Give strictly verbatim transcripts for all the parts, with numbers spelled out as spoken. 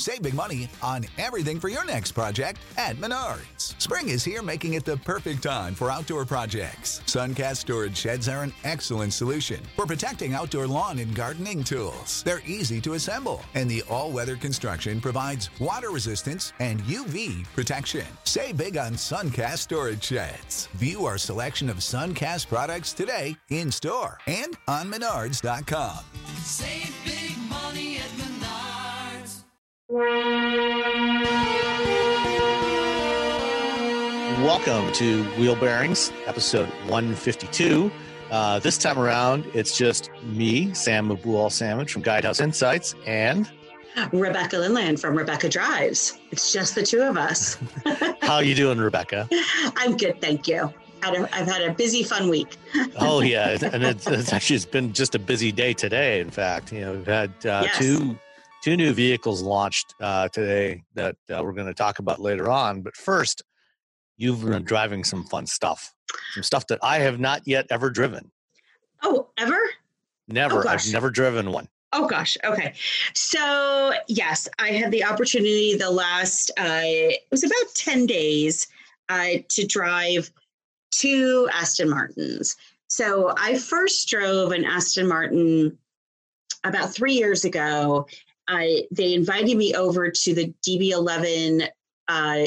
Save big money on everything for your next project at Menards. Spring is here, making it the perfect time for outdoor projects. Suncast storage sheds are an excellent solution for protecting outdoor lawn and gardening tools. They're easy to assemble, and the all-weather construction provides water resistance and U V protection. Save big on Suncast storage sheds. View our selection of Suncast products today in store and on menards dot com. Save big money at Menards. Welcome to Wheel Bearings, episode one fifty-two. Uh, this time around, it's just me, Sam Abul-Samad from Guidehouse Insights, and Rebecca Lindland from Rebecca Drives. It's just the two of us. How you doing, Rebecca? I'm good, thank you. Had a, I've had a busy, fun week. Oh yeah, and it's, it's actually it's been just a busy day today. In fact, you know, we've had uh, Yes. two two new vehicles launched uh, today that uh, we're going to talk about later on. But first, you've been driving some fun stuff, some stuff that I have not yet ever driven. Oh, ever? Never, Oh, I've gosh. never driven one. Oh gosh. Okay. So yes, I had the opportunity the last, uh, it was about ten days uh, to drive two Aston Martins. So I first drove an Aston Martin about three years ago. I, they invited me over to the D B eleven uh,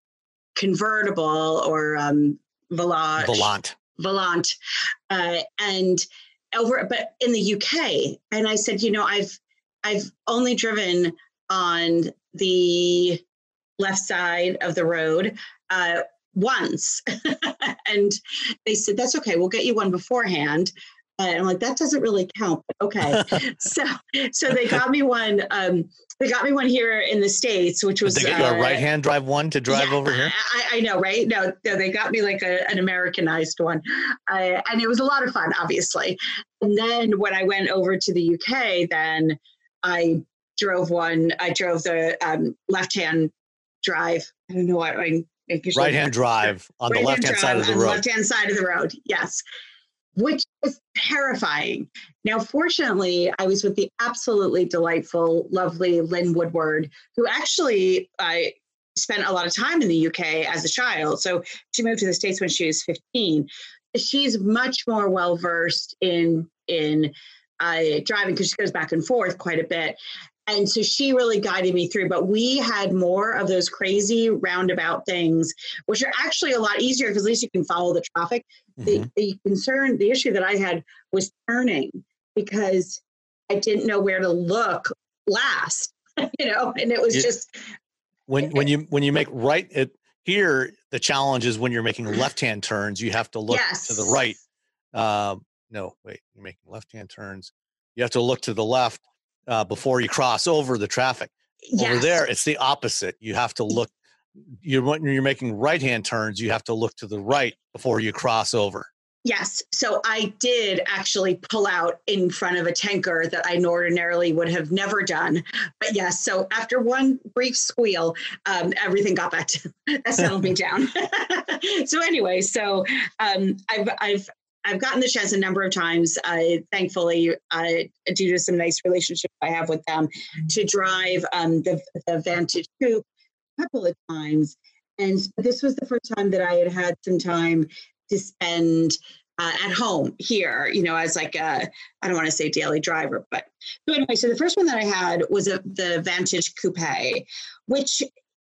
convertible or um, Volage. Volant. Volant, uh, and over, but in the U K. And I said, you know, I've I've only driven on the left side of the road uh, once, and they said that's okay. We'll get you one beforehand. Uh, and I'm like, that doesn't really count, but okay. so, so they got me one. Um, they got me one here in the States, which was Did they get you uh, a right-hand drive one to drive yeah, over here? I, I know, right? No, no, they got me like a, an Americanized one. Uh, and it was a lot of fun, obviously. And then when I went over to the U K, then I drove one, I drove the um, left-hand drive. I don't know what I Right-hand drive on the right-hand left-hand side drive of the on road. Left-hand side of the road, yes. Which was terrifying. Now, fortunately, I was with the absolutely delightful, lovely Lynn Woodward, who actually I spent a lot of time in the U K as a child. So she moved to the States when she was fifteen. She's much more well-versed in, in uh, driving because she goes back and forth quite a bit. And so she really guided me through, but we had more of those crazy roundabout things, which are actually a lot easier because at least you can follow the traffic. The, Mhm. the concern, the issue that I had was turning because I didn't know where to look last, you know, and it was Yeah. just, When when you when you make right it here, the challenge is when you're making left-hand turns, you have to look yes. to the right. Uh, no, wait, you're making left-hand turns. You have to look to the left uh, before you cross over the traffic. Yes. Over there, it's the opposite. You have to look. You when you're making right-hand turns, you have to look to the right before you cross over. Yes. So I did actually pull out in front of a tanker that I ordinarily would have never done. But yes, so after one brief squeal, um, everything got back to that settled me down. So anyway, so um, I've I've I've gotten the chance a number of times, uh, thankfully, uh, due to some nice relationship I have with them, to drive um, the the Vantage Coupe a couple of times. And this was the first time that I had had some time to spend uh, at home here, you know, as like a, I don't want to say daily driver, but so anyway, so the first one that I had was a, the Vantage Coupe, which,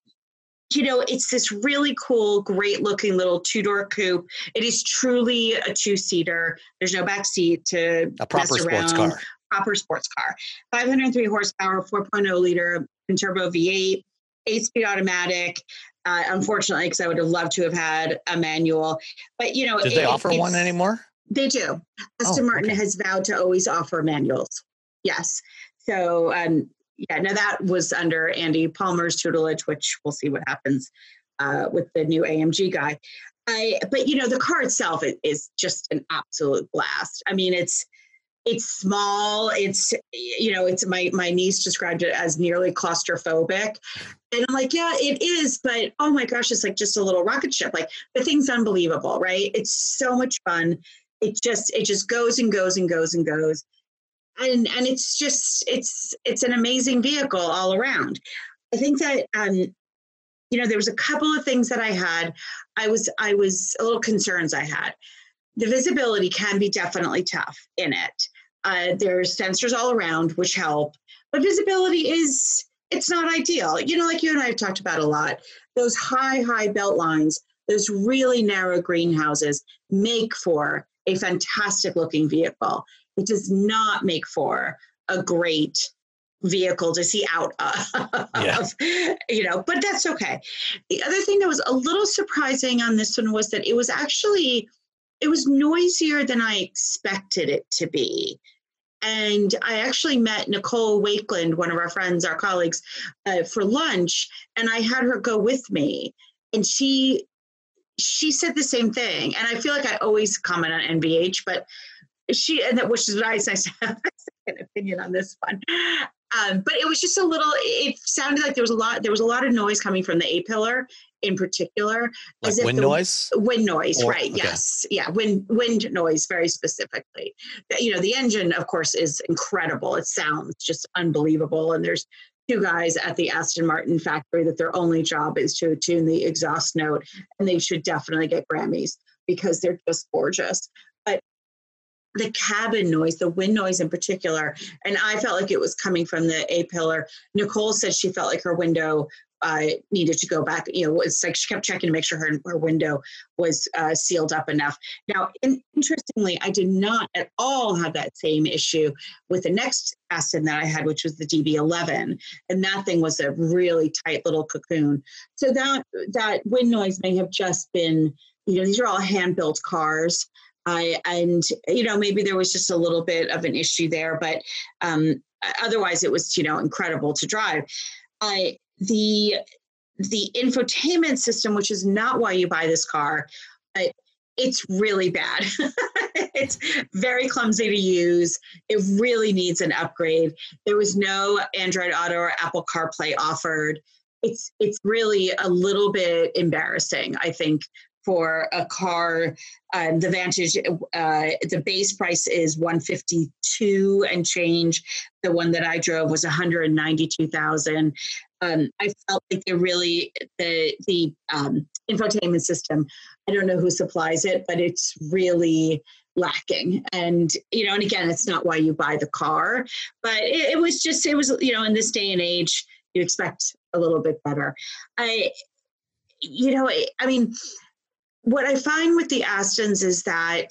you know, it's this really cool, great looking little two-door coupe. It is truly a two-seater. There's no back seat to A proper mess sports around. car. Proper sports car. five hundred three horsepower, four point oh liter turbo V eight, eight-speed automatic. Uh, unfortunately, because I would have loved to have had a manual, but you know, Did they it- offer one it's- anymore? They do. Aston Oh, Martin okay. has vowed to always offer manuals. Yes. So, um, yeah, now that was under Andy Palmer's tutelage, which we'll see what happens uh, with the new A M G guy. I, but you know, the car itself is, is just an absolute blast. I mean, it's it's small. It's, you know, it's my my niece described it as nearly claustrophobic, and I'm like, yeah, it is. But oh my gosh, it's like just a little rocket ship. Like the thing's unbelievable, right? It's so much fun. It just it just goes and goes and goes and goes. And and it's just it's it's an amazing vehicle all around. I think that, um, you know, there was a couple of things that I had. I was, I was a little concerns I had. The visibility can be definitely tough in it. Uh, there's sensors all around, which help, but visibility is, it's not ideal. You know, like you and I have talked about a lot, those high, high belt lines, those really narrow greenhouses make for a fantastic looking vehicle. It does not make for a great vehicle to see out of, yeah. you know, but that's okay. The other thing that was a little surprising on this one was that it was actually, it was noisier than I expected it to be. And I actually met Nicole Wakeland, one of our friends, our colleagues, uh, for lunch, and I had her go with me. And she she said the same thing. And I feel like I always comment on N V H, but she, and that, which is nice, nice to have a second opinion on this one. Um, but it was just a little, it sounded like there was a lot, there was a lot of noise coming from the A-pillar in particular. Like as if wind the, noise? Wind noise, or, right. Okay. Yes. Yeah. Wind, wind noise very specifically. You know, the engine, of course, is incredible. It sounds just unbelievable. And there's two guys at the Aston Martin factory that their only job is to tune the exhaust note, and they should definitely get Grammys because they're just gorgeous. But the cabin noise, the wind noise in particular, and I felt like it was coming from the A-pillar. Nicole said she felt like her window uh, needed to go back. You know, it's like she kept checking to make sure her, her window was uh, sealed up enough. Now, in, interestingly, I did not at all have that same issue with the next Aston that I had, which was the D B eleven. And that thing was a really tight little cocoon. So that, that wind noise may have just been, you know, these are all hand-built cars. I, and, you know, maybe there was just a little bit of an issue there, but um, otherwise it was, you know, incredible to drive. I, the, the infotainment system, which is not why you buy this car, I, it's really bad. It's very clumsy to use. It really needs an upgrade. There was no Android Auto or Apple CarPlay offered. It's, it's really a little bit embarrassing, I think, for a car. Um, the Vantage, uh, the base price is one hundred fifty-two and change. The one that I drove was one hundred ninety-two thousand. Um, I felt like they really, the the um, infotainment system, I don't know who supplies it, but it's really lacking. And, you know, and again, it's not why you buy the car, but it, it was just, it was, you know, in this day and age, you expect a little bit better. I, you know, I, I mean, what I find with the Astons is that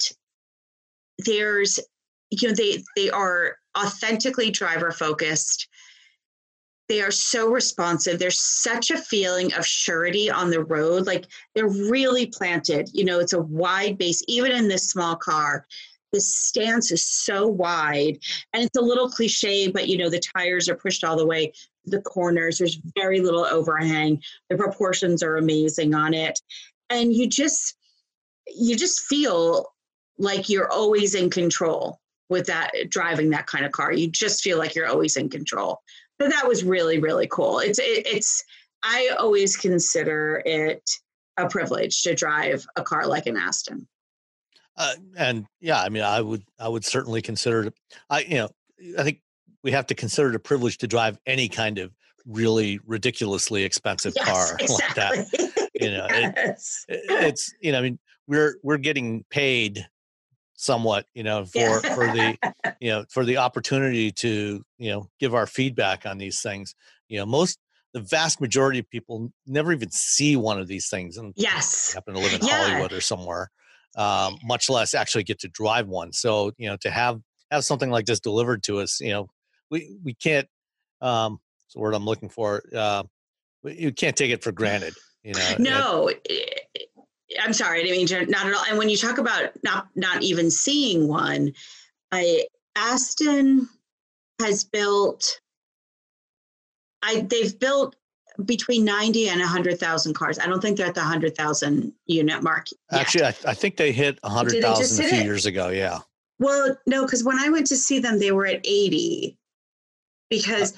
there's, you know, they, they are authentically driver focused. They are so responsive. There's such a feeling of surety on the road. Like they're really planted, you know, it's a wide base, even in this small car, the stance is so wide, and it's a little cliche, but you know, the tires are pushed all the way to the corners. There's very little overhang. The proportions are amazing on it. And you just, you just feel like you're always in control with that, driving that kind of car. You just feel like you're always in control. So that was really, really cool. It's, it, it's, I always consider it a privilege to drive a car like an Aston. Uh, and yeah, I mean, I would, I would certainly consider it. I, you know, I think we have to consider it a privilege to drive any kind of really ridiculously expensive Yes, car exactly. like that. You know, Yes. it, it's, you know, I mean, we're, we're getting paid somewhat, you know, for, Yeah. for the, you know, for the opportunity to, you know, give our feedback on these things. You know, most, the vast majority of people never even see one of these things and Yes. happen to live in Yeah. Hollywood or somewhere, um, much less actually get to drive one. So, you know, to have, have something like this delivered to us, you know, we, we can't, um, it's the word I'm looking for. Uh, you can't take it for granted, you know. No, I'm sorry. I didn't mean to, not at all. And when you talk about not, not even seeing one, I, Aston has built, I, they've built between ninety and a hundred thousand cars. I don't think they're at the hundred thousand unit mark yet. Actually, I, I think they hit a hundred thousand a few years ago. Yeah. Well, no, because when I went to see them, they were at eighty. Because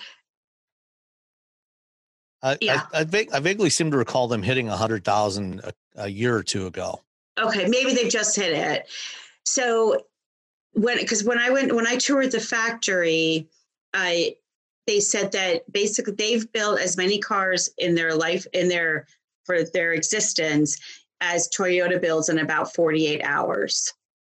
I, yeah. I, I, vague, I vaguely seem to recall them hitting a hundred thousand a, a year or two ago. Okay, maybe they've just hit it. So when, because when I went, when I toured the factory, I they said that basically they've built as many cars in their life, in their, for their existence as Toyota builds in about forty-eight hours.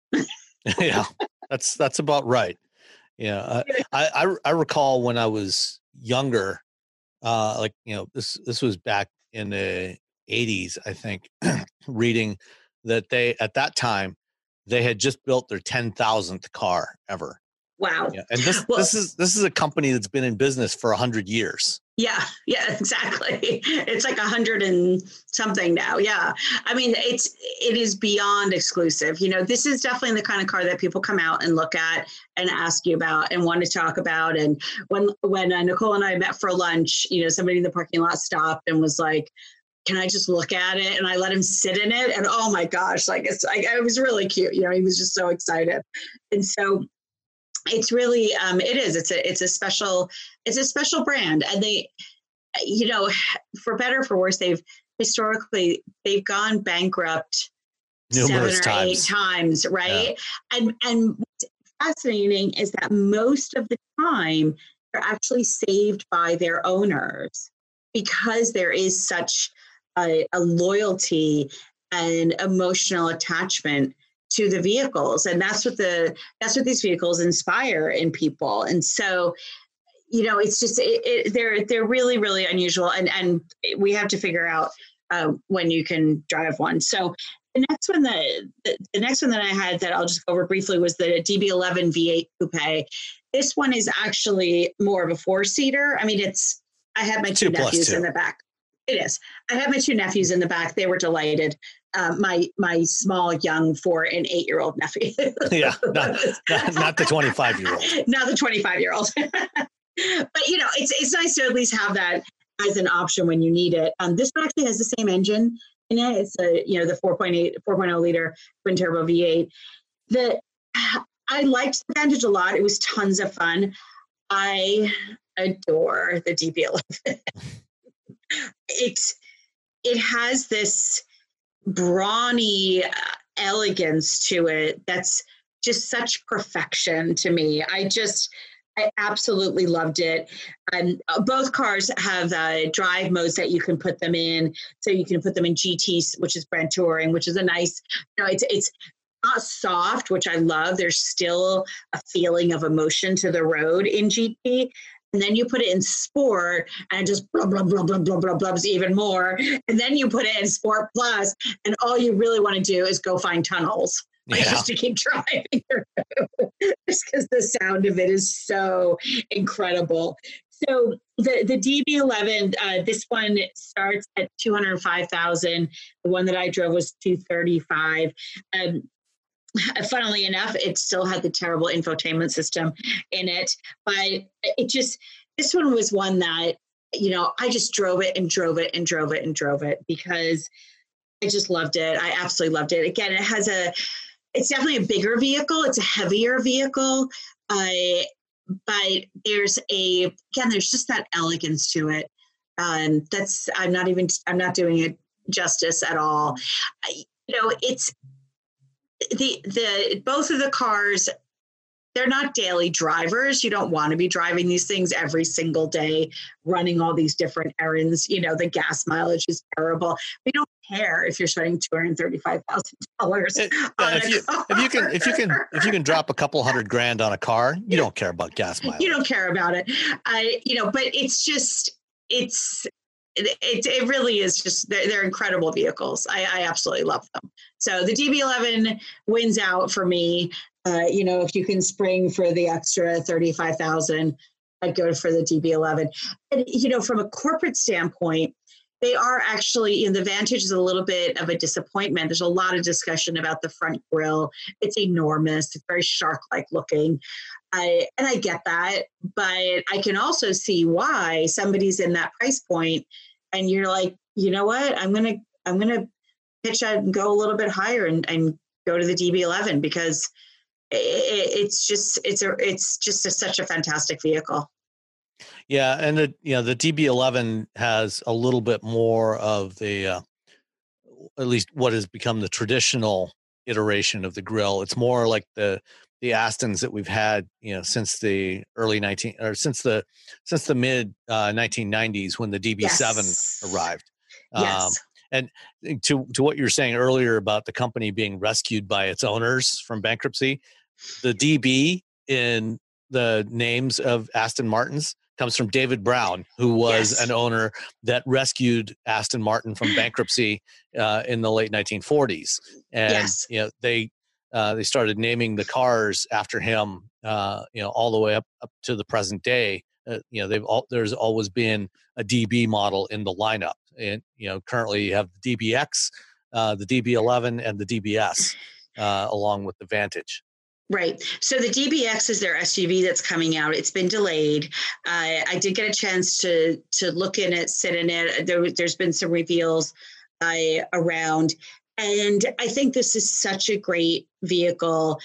Yeah, that's, that's about right. Yeah. I, I, I recall when I was younger, uh, like, you know, this, this was back in the eighties, I think, reading that they, at that time, they had just built their ten thousandth car ever. Wow. Yeah. And this, Well, this is, this is a company that's been in business for a hundred years. Yeah, yeah, exactly. It's like a hundred and something now. Yeah. I mean, it's, it is beyond exclusive. You know, this is definitely the kind of car that people come out and look at and ask you about and want to talk about. And when, when uh, Nicole and I met for lunch, you know, somebody in the parking lot stopped and was like, can I just look at it? And I let him sit in it. And oh my gosh, like it's like, it was really cute. You know, he was just so excited. And so it's really, um, it is, it's a, it's a special, it's a special brand. And they, you know, for better or for worse, they've historically, they've gone bankrupt Numerous seven or times. eight times. Right. Yeah. And, and what's fascinating is that most of the time they're actually saved by their owners because there is such a, a loyalty and emotional attachment to the vehicles. And that's what the, that's what these vehicles inspire in people. And so, you know, it's just, it, it, they're, they're really, really unusual. And, and we have to figure out uh, when you can drive one. So the next one that, the, the next one that I had that I'll just go over briefly was the D B eleven V eight Coupe. This one is actually more of a four seater. I mean, it's, I had my two, two nephews two. in the back. It is. I have my two nephews in the back. They were delighted. Uh, my my small, young four and eight year old nephew. Yeah, not, not, not the twenty-five year old. Not the twenty-five year old. But you know, it's it's nice to at least have that as an option when you need it. Um, this one actually has the same engine in it. It's a you know the four point eight, four point oh liter twin turbo V eight. The I liked the Vantage a lot. It was tons of fun. I adore the D B eleven. It's it has this brawny uh, elegance to it that's just such perfection to me. I just I absolutely loved it. And uh, both cars have uh, drive modes that you can put them in. So you can put them in G T, which is Brand Touring, which is a nice, you know, it's it's not soft, which I love. There's still a feeling of emotion to the road in G T. And then you put it in Sport and it just blah, blah, blah, blah, blah, blah, blubs even more. And then you put it in Sport Plus and all you really want to do is go find tunnels. Like yeah. Just to keep driving just because the sound of it is so incredible. So the, the D B eleven, uh, this one starts at two hundred five thousand. The one that I drove was two thirty-five. Um, funnily enough, it still had the terrible infotainment system in it, but it just, this one was one that, you know, I just drove it and drove it and drove it and drove it because I just loved it. I absolutely loved it. Again, it has a, it's definitely a bigger vehicle. It's a heavier vehicle. Uh, but there's a, again, there's just that elegance to it. Um, that's, I'm not even, I'm not doing it justice at all. I, you know, it's the, the, both of the cars, they're not daily drivers. You don't want to be driving these things every single day, running all these different errands. You know, the gas mileage is terrible. We don't care if you're spending two hundred thirty-five thousand dollars on if a you, car. If you can, if you can, if you can drop a couple hundred grand on a car, you don't care about gas mileage. You don't care about it. I, you know, but it's just, it's, it, it, it really is just, they're, they're incredible vehicles. I, I absolutely love them. So the D B eleven wins out for me. Uh, you know, if you can spring for the extra thirty-five thousand, I'd go for the D B eleven. And, you know, from a corporate standpoint, they are actually, you know, the Vantage is a little bit of a disappointment. There's a lot of discussion about the front grille. It's enormous. It's very shark-like looking. I, and I get that, but I can also see why somebody's in that price point and you're like, you know what, I'm going to, I'm going to pitch out and go a little bit higher and, and go to the D B eleven because it, it's just, it's a, it's just a, such a fantastic vehicle. Yeah. And the, you know, the D B eleven has a little bit more of the, uh, at least what has become the traditional iteration of the grille. It's more like the, the the Astons that we've had, you know, since the early nineteen or since the since the mid uh, nineteen nineties when the D B seven Yes. arrived. Yes. Um, and to to what you were saying earlier about the company being rescued by its owners from bankruptcy, the D B in the names of Aston Martins comes from David Brown, who was Yes. an owner that rescued Aston Martin from bankruptcy uh, in the late nineteen forties. And Yes. you know, they uh, they started naming the cars after him. Uh, you know, all the way up up to the present day. Uh, you know, they've all there's always been a D B model in the lineup, and you know, currently you have the D B X, uh, the D B eleven, and the D B S, uh, along with the Vantage. Right. So the D B X is their S U V that's coming out. It's been delayed. Uh, I did get a chance to to look in it, sit in it. There, there's been some reveals uh, around. And I think this is such a great vehicle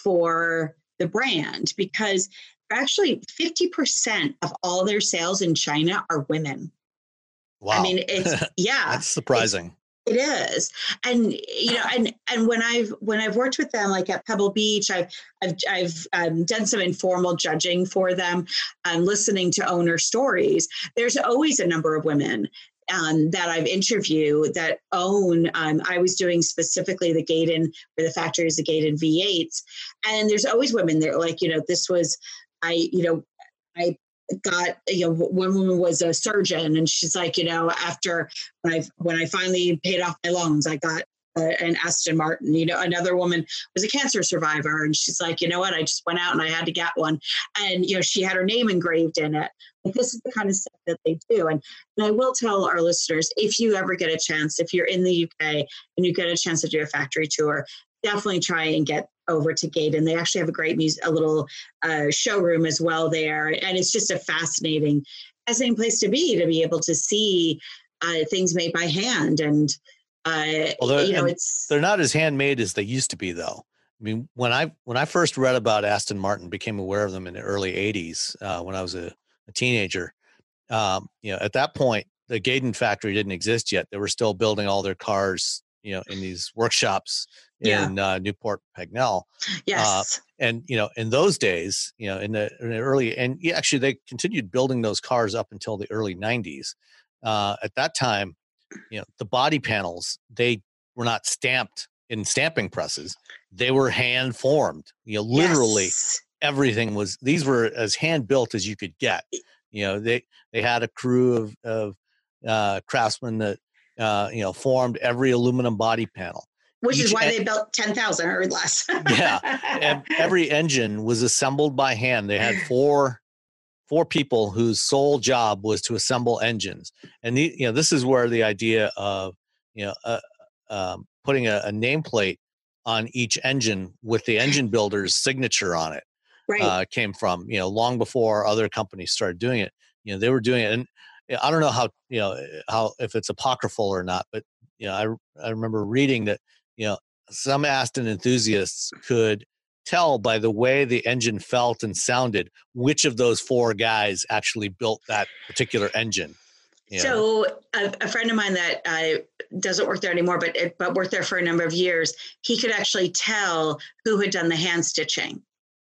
for the brand because actually fifty percent of all their sales in China are women. Wow. I mean, it's, yeah. That's surprising. It is. And, you know, and, and when I've, when I've worked with them, like at Pebble Beach, I've, I've, I've um, done some informal judging for them, um, listening to owner stories. There's always a number of women um, that I've interviewed that own, um, I was doing specifically the Gaydon, where the factory is the Gaydon V eights. And there's always women that are like, you know, this was, I, you know, I got, you know, one woman was a surgeon and she's like, you know, after when I, when I finally paid off my loans, I got uh, an Aston Martin. You know, another woman was a cancer survivor and she's like, you know what, I just went out and I had to get one. And, you know, she had her name engraved in it. But this is the kind of stuff that they do. And, and I will tell our listeners, if you ever get a chance, if you're in the U K and you get a chance to do a factory tour, definitely try and get over to Gaydon. They actually have a great music, a little uh, showroom as well there. And it's just a fascinating, fascinating place to be, to be able to see uh, things made by hand. And, uh, well, you know, and it's, they're not as handmade as they used to be though. I mean, when I, when I first read about Aston Martin, became aware of them in the early eighties, uh, when I was a, a teenager, um, you know, at that point, the Gaydon factory didn't exist yet. They were still building all their cars, you know, in these workshops in yeah. uh, Newport Pagnell. Yes. Uh, and, you know, in those days, you know, in the, in the early, and yeah, actually they continued building those cars up until the early nineties. Uh, at that time, you know, the body panels, they were not stamped in stamping presses. They were hand formed, you know, literally yes. everything was, these were as hand built as you could get. You know, they, they had a crew of, of uh, craftsmen that, uh, you know, formed every aluminum body panel. Which Each is why en- they built ten thousand or less. yeah. And every engine was assembled by hand. They had four, four people whose sole job was to assemble engines. And the, you know, this is where the idea of, you know, uh, um, putting a, a nameplate on each engine with the engine builder's signature on it, right. uh, came from, you know, long before other companies started doing it. You know, they were doing it. And I don't know how, you know, how, if it's apocryphal or not, but, you know, I, I remember reading that, you know, some Aston enthusiasts could tell by the way the engine felt and sounded which of those four guys actually built that particular engine. You know? So a, a friend of mine that uh, doesn't work there anymore, but but worked there for a number of years, he could actually tell who had done the hand stitching.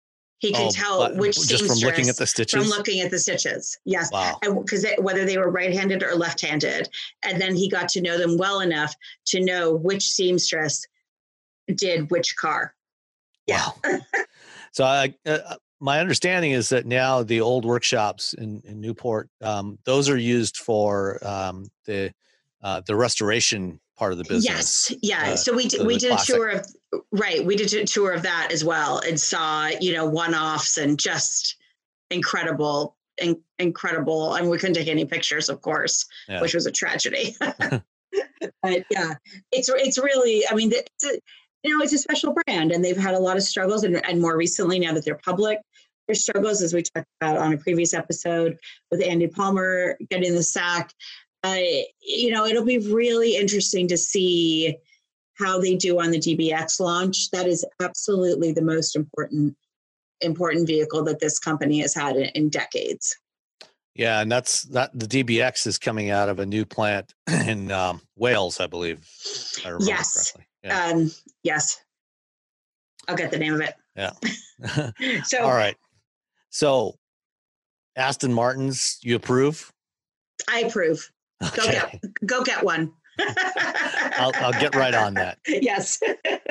He could oh, tell which just from looking at the stitches. From looking at the stitches, yes. Wow. Because whether they were right-handed or left-handed, and then he got to know them well enough to know which seamstress did which car. Yeah. Wow. So I, uh, my understanding is that now the old workshops in, in Newport, um, those are used for um, the uh, the restoration part of the business. Yes, yeah. Uh, so we did, so we the did classic. a tour of right. We did a tour of that as well, and saw you know one-offs and just incredible, in, incredible. And we couldn't take any pictures, of course, Yeah. which was a tragedy. But yeah, it's it's really. I mean, it's a, you know, it's a special brand, and they've had a lot of struggles, and, and more recently, now that they're public, there's struggles, as we talked about on a previous episode with Andy Palmer getting the sack. Uh, you know, it'll be really interesting to see how they do on the D B X launch. That is absolutely the most important important vehicle that this company has had in, in decades. Yeah, and that's that. The D B X is coming out of a new plant in um, Wales, I believe. If I remember Yes. correctly. Yeah. Um, yes. I'll get the name of it. Yeah. So All right. So Aston Martins, you approve? I approve. Go Okay. get go get one. I'll, I'll get right on that. Yes.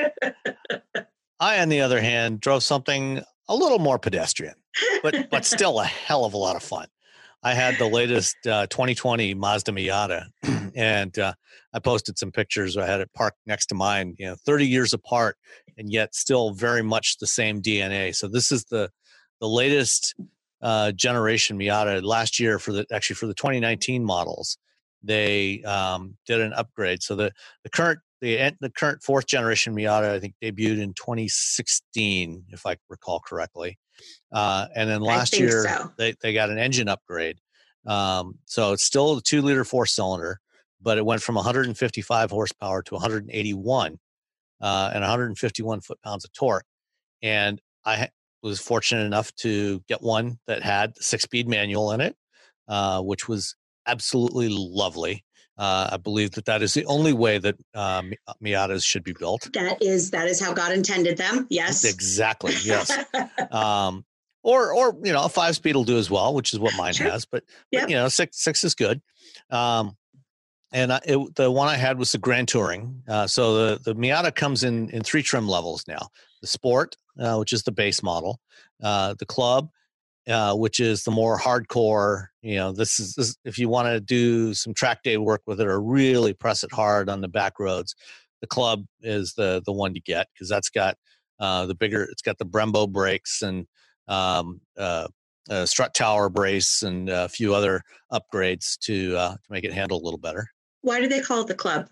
I, on the other hand, drove something a little more pedestrian, but but still a hell of a lot of fun. I had the latest uh, twenty twenty Mazda Miata, and uh, I posted some pictures. I had it parked next to mine, you know, thirty years apart, and yet still very much the same D N A. So this is the the latest uh, generation Miata. Last year, for the actually for the twenty nineteen models, they um, did an upgrade. So the the current the the current fourth generation Miata, I think, debuted in twenty sixteen, if I recall correctly. Uh, and then last year so. they, they got an engine upgrade. Um, so it's still a two liter four cylinder, but it went from one hundred fifty-five horsepower to one hundred eighty-one uh, and one hundred fifty-one foot pounds of torque. And I ha- was fortunate enough to get one that had the six speed manual in it, uh, which was absolutely lovely. Uh, I believe that that is the only way that uh, Miatas should be built. That is that is how God intended them. Yes, exactly. Yes. um, or or you know, a five speed will do as well, which is what mine Sure. has. But, Yep. but you know, six six is good. Um, and I, it, the one I had was the Grand Touring. Uh, so the the Miata comes in in three trim levels now: the Sport, uh, which is the base model, uh, the Club, uh, which is the more hardcore. You know, this is this, if you want to do some track day work with it or really press it hard on the back roads, the Club is the the one to get, because that's got uh, the bigger. It's got the Brembo brakes and um, uh, uh, strut tower brace and a few other upgrades to uh, to make it handle a little better. Why do they call it the Club?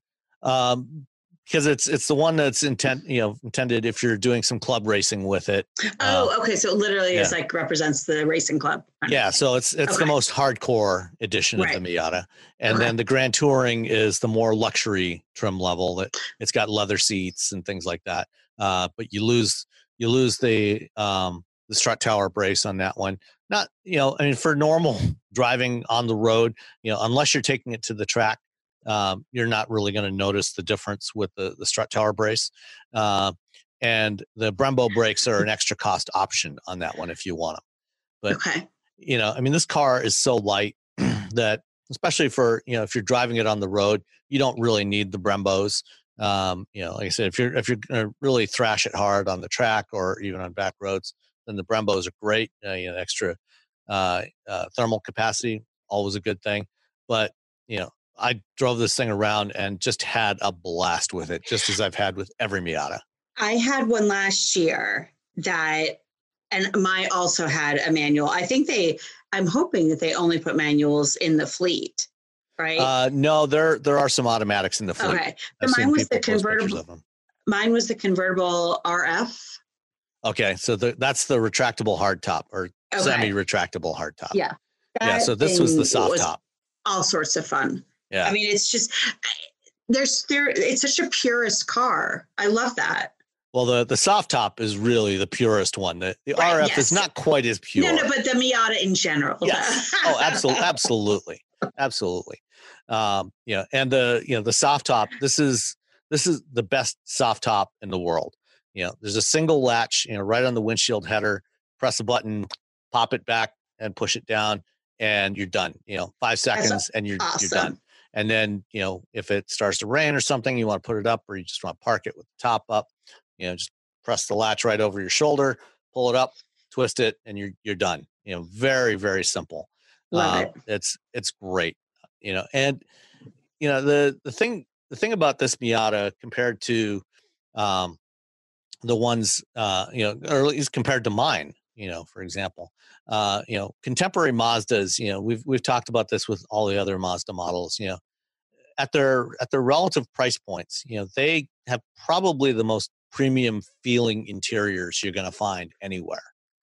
Um, because it's it's the one that's intent you know intended if you're doing some club racing with it. Oh, Uh, okay. So it literally yeah. is like represents the racing club. Yeah, so it's it's the Okay. most hardcore edition Right. of the Miata, and Okay. then the Grand Touring is the more luxury trim level. That it's got leather seats and things like that. Uh, but you lose you lose the um, the strut tower brace on that one. Not you know, I mean, for normal driving on the road, you know, unless you're taking it to the track, um, you're not really going to notice the difference with the the strut tower brace. Uh, and the Brembo brakes are an extra cost option on that one if you want them. But Okay. you know, I mean, this car is so light that, especially for, you know, if you're driving it on the road, you don't really need the Brembos. Um, you know, like I said, if you're, if you're going to really thrash it hard on the track or even on back roads, then the Brembos are great. Uh, you know, extra uh, uh, thermal capacity, always a good thing. But, you know, I drove this thing around and just had a blast with it, just as I've had with every Miata. I had one last year that, and my also had a manual. I think they, I'm hoping that they only put manuals in the fleet, right? Uh, no, there there are some automatics in the fleet. okay. I've So seen mine was the people post pictures convertible. of them. Mine was the convertible R F. Okay, so the, that's the retractable hardtop or Okay. semi-retractable hardtop. Yeah. Yeah, That so this was the thing soft was top. all sorts of fun. Yeah. I mean, it's just, there's there, it's such a purist car. I love that. Well, the, the soft top is really the purest one. The, the Right, R F yes. is not quite as pure. No, no, but the Miata in general. Yes. Oh, absolutely, absolutely, absolutely. Um, you know, and the you know the soft top. This is this is the best soft top in the world. You know, there's a single latch, you know, right on the windshield header. Press a button, pop it back, and push it down, and you're done. You know, five seconds, and you're awesome. you're done. And then, you know, if it starts to rain or something, you want to put it up, or you just want to park it with the top up. You know, just press the latch right over your shoulder, pull it up, twist it, and you're you're done. You know, very very simple. Love Um, it. It's it's great. You know, and you know the the thing the thing about this Miata compared to um, the ones uh, you know, or at least compared to mine, you know, for example, uh, you know, contemporary Mazdas. You know, we've we've talked about this with all the other Mazda models. You know, at their at their relative price points, you know, they have probably the most premium feeling interiors you're going to find anywhere.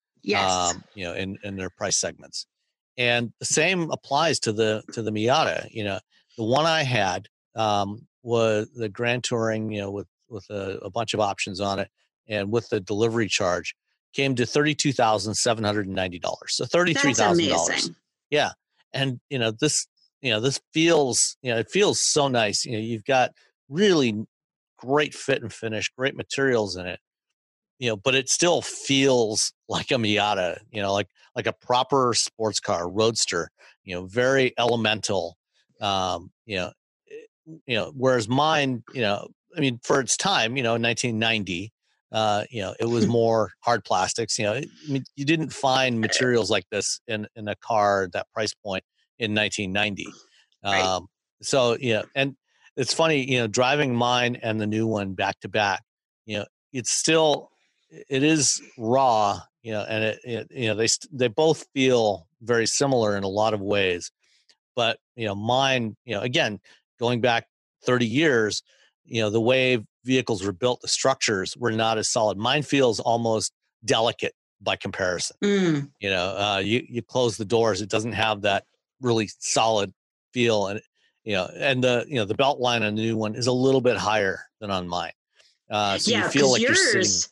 Yes. Um, you know, in in their price segments, and the same applies to the to the Miata. You know, the one I had um, was the Grand Touring. You know, with with a, a bunch of options on it, and with the delivery charge, came to thirty two thousand seven hundred and ninety dollars. So thirty three That's thousand dollars. amazing. Yeah, and you know this. You know, this feels. You know, it feels so nice. You know, you've got really great fit and finish, great materials in it. you know, but it still feels like a Miata, you know, like like a proper sports car, roadster, you know, very elemental, um, you know, you know, whereas mine, you know, I mean, for its time, you know, nineteen ninety, uh, you know, it was more hard plastics. You know, I mean, you didn't find materials like this in in a car at that price point in nineteen ninety. Right. Um, so, you know, and it's funny, you know, driving mine and the new one back to back, you know, it's still, it is raw, you know, and it, it you know, they, they both feel very similar in a lot of ways, but, you know, mine, you know, again, going back thirty years, you know, the way vehicles were built, the structures were not as solid. Mine feels almost delicate by comparison. Mm. You know, uh, you, you close the doors, it doesn't have that really solid feel. And, you know, and the, you know, the belt line on the new one is a little bit higher than on mine. Uh, so Yeah, you feel 'cause like you're sitting. yours,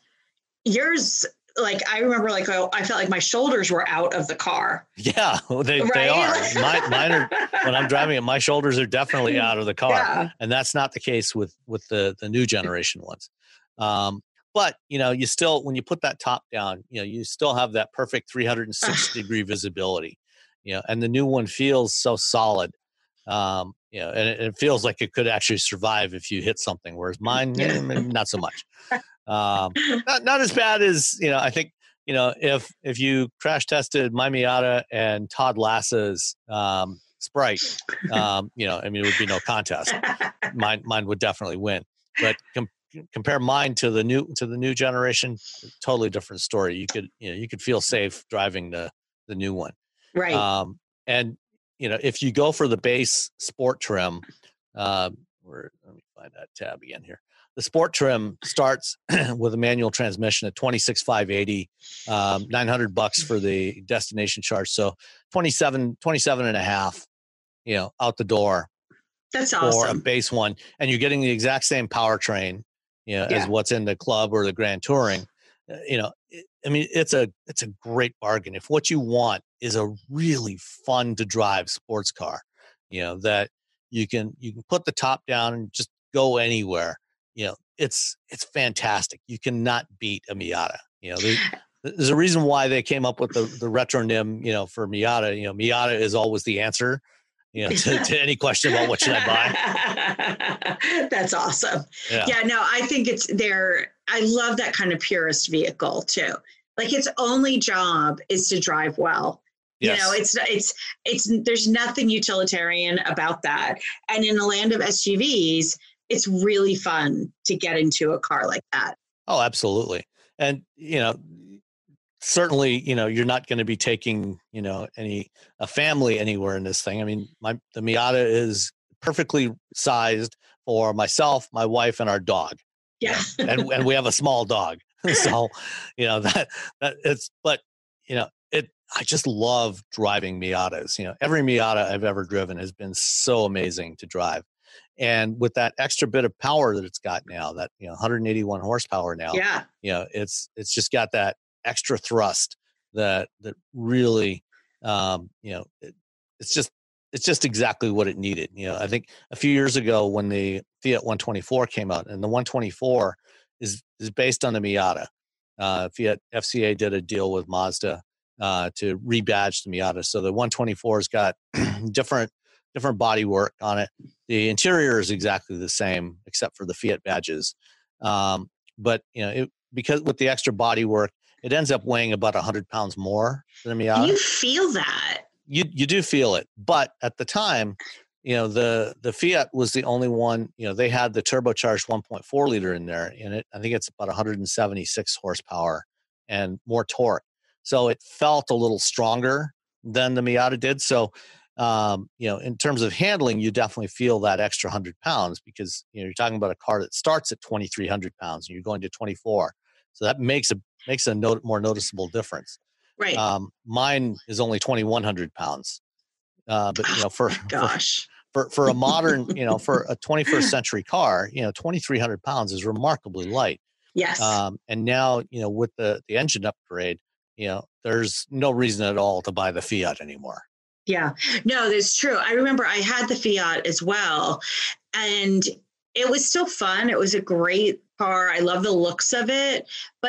yours, like I remember, like oh, I felt like my shoulders were out of the car. Yeah, well, they, Right? they are. Mine, mine are, when I'm driving it, my shoulders are definitely out of the car. Yeah. And that's not the case with, with the, the new generation ones. Um, but, you know, you still, when you put that top down, you know, you still have that perfect three hundred sixty degree visibility, you know, and the new one feels so solid. Um, you know, and it, it feels like it could actually survive if you hit something, whereas mine, Yeah. eh, not so much. Um, not, not as bad as, you know, I think, you know, if, if you crash tested my Miata and Todd Lassa's, um, Sprite, um, you know, I mean, it would be no contest. Mine, mine would definitely win, but com- compare mine to the new, to the new generation, totally different story. You could, you know, you could feel safe driving the, the new one. Right. Um, and, you know, if you go for the base sport trim, uh, where, let me find that tab again here. The sport trim starts with a manual transmission at twenty-six thousand five hundred eighty, um, nine hundred bucks for the destination charge. So twenty-seven, twenty-seven and a half, you know, out the door. That's For awesome. a base one. And you're getting the exact same powertrain, you know, Yeah. as what's in the club or the Grand Touring. Uh, you know, it, I mean, it's a, it's a great bargain. If what you want is a really fun to drive sports car, you know, that you can, you can put the top down and just go anywhere. You know, it's, it's fantastic. You cannot beat a Miata. You know, there's, there's a reason why they came up with the, the retronym, you know, for Miata. You know, Miata is always the answer, you know, to, to any question about what should I buy. That's awesome. Yeah. Yeah, no, I think it's there. I love that kind of purist vehicle too. Like its only job is to drive well. Yes. You know, it's, it's, it's, there's nothing utilitarian about that. And in a land of S U Vs, it's really fun to get into a car like that. Oh, absolutely. And, you know, certainly, you know, you're not going to be taking, you know, any, a family anywhere in this thing. I mean, my, the Miata is perfectly sized for myself, my wife, and our dog. Yeah. and, and we have a small dog. So, you know, that, that it's, but, you know, it, I just love driving Miatas. You know, every Miata I've ever driven has been so amazing to drive. And with that extra bit of power that it's got now, that, you know, one hundred eighty-one horsepower now, Yeah. you know, it's, it's just got that extra thrust that, that really, um, you know, it, it's just, it's just exactly what it needed. You know, I think a few years ago when the Fiat one twenty-four came out, and the one twenty-four is, is based on the Miata. Uh, Fiat F C A did a deal with Mazda, uh, to rebadge the Miata. So the one twenty-four's got different, different body work on it. The interior is exactly the same, except for the Fiat badges. Um, but, you know, it, because with the extra body work, it ends up weighing about one hundred pounds more than a Miata. And you feel that. You you do feel it. But at the time, you know, the, the Fiat was the only one, you know, they had the turbocharged one point four liter in there. And it, I think it's about one hundred seventy-six horsepower and more torque. So it felt a little stronger than the Miata did. So, Um, you know, in terms of handling, you definitely feel that extra hundred pounds because, you know, you're talking about a car that starts at twenty-three hundred pounds and you're going to twenty-four. So that makes a, makes a note, more noticeable difference. Right. Um, mine is only twenty-one hundred pounds. Uh, but you know, for, oh, gosh, for, for, for a modern, you know, for a twenty-first century car, you know, twenty-three hundred pounds is remarkably light. Yes. Um, and now, you know, with the, the engine upgrade, you know, there's no reason at all to buy the Fiat anymore. Yeah, no, that's true. I remember I had the Fiat as well, and it was still fun. It was a great car. I love the looks of it, but it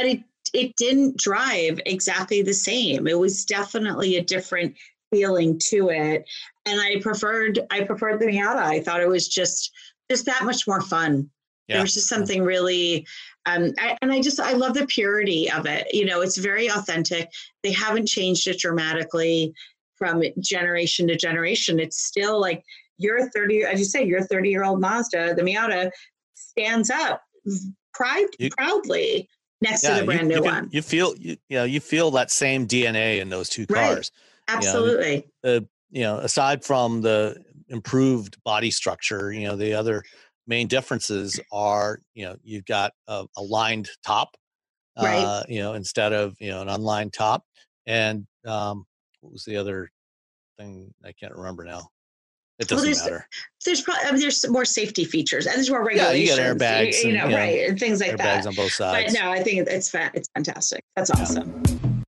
it didn't drive exactly the same. It was definitely a different feeling to it. And I preferred, I preferred the Miata. I thought it was just, just that much more fun. Yeah. There was just something really, um, I, and I just, I love the purity of it. You know, it's very authentic. They haven't changed it dramatically from generation to generation. It's still like your thirty, as you say, your thirty year old Mazda, the Miata stands up pride, You- proudly next Yeah, to the brand you, new you can- one. You feel, you, you know, you feel that same D N A in those two Right. cars. Absolutely. Uh, you know, aside from the improved body structure, you know, the other main differences are, you know, you've got a, a lined top, Right. uh, you know, instead of, you know, an unlined top. And um, what was the other thing? I can't remember now. It Well, doesn't there's matter. there's probably I mean, there's more safety features and there's more Yeah, you regulations. got airbags you, you and, know, you know, right, and things like Airbags that. on both But sides. no, I think it- it's fa- it's fantastic. That's Yeah. awesome.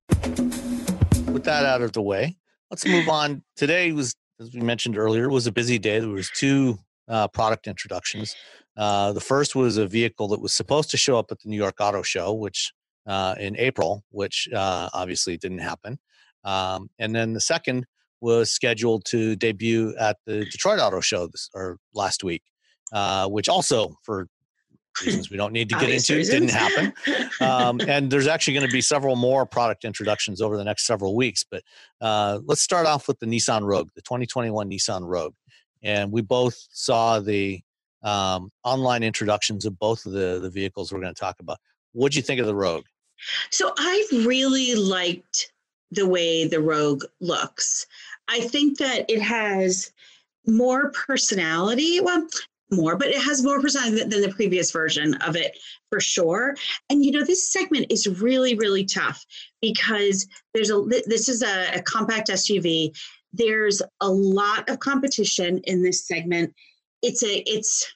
With that out of the way, let's move on. Today was, as we mentioned earlier, was a busy day. There was two uh, product introductions. Uh, the first was a vehicle that was supposed to show up at the New York Auto Show, which uh, in April, which uh, obviously didn't happen. Um, and then the second was scheduled to debut at the Detroit Auto Show this, or last week, uh, which also, for reasons we don't need to get Obvious into, didn't reasons. happen. Um, and there's actually going to be several more product introductions over the next several weeks. But uh, let's start off with the Nissan Rogue, the twenty twenty-one Nissan Rogue. And we both saw the um, online introductions of both of the, the vehicles we're going to talk about. What'd you think of the Rogue? So I really liked the way the Rogue looks. I think that it has more personality. Well, more, but it has more personality than, than the previous version of it for sure. And you know, this segment is really, really tough because there's a this is a, a compact S U V. There's a lot of competition in this segment. It's a it's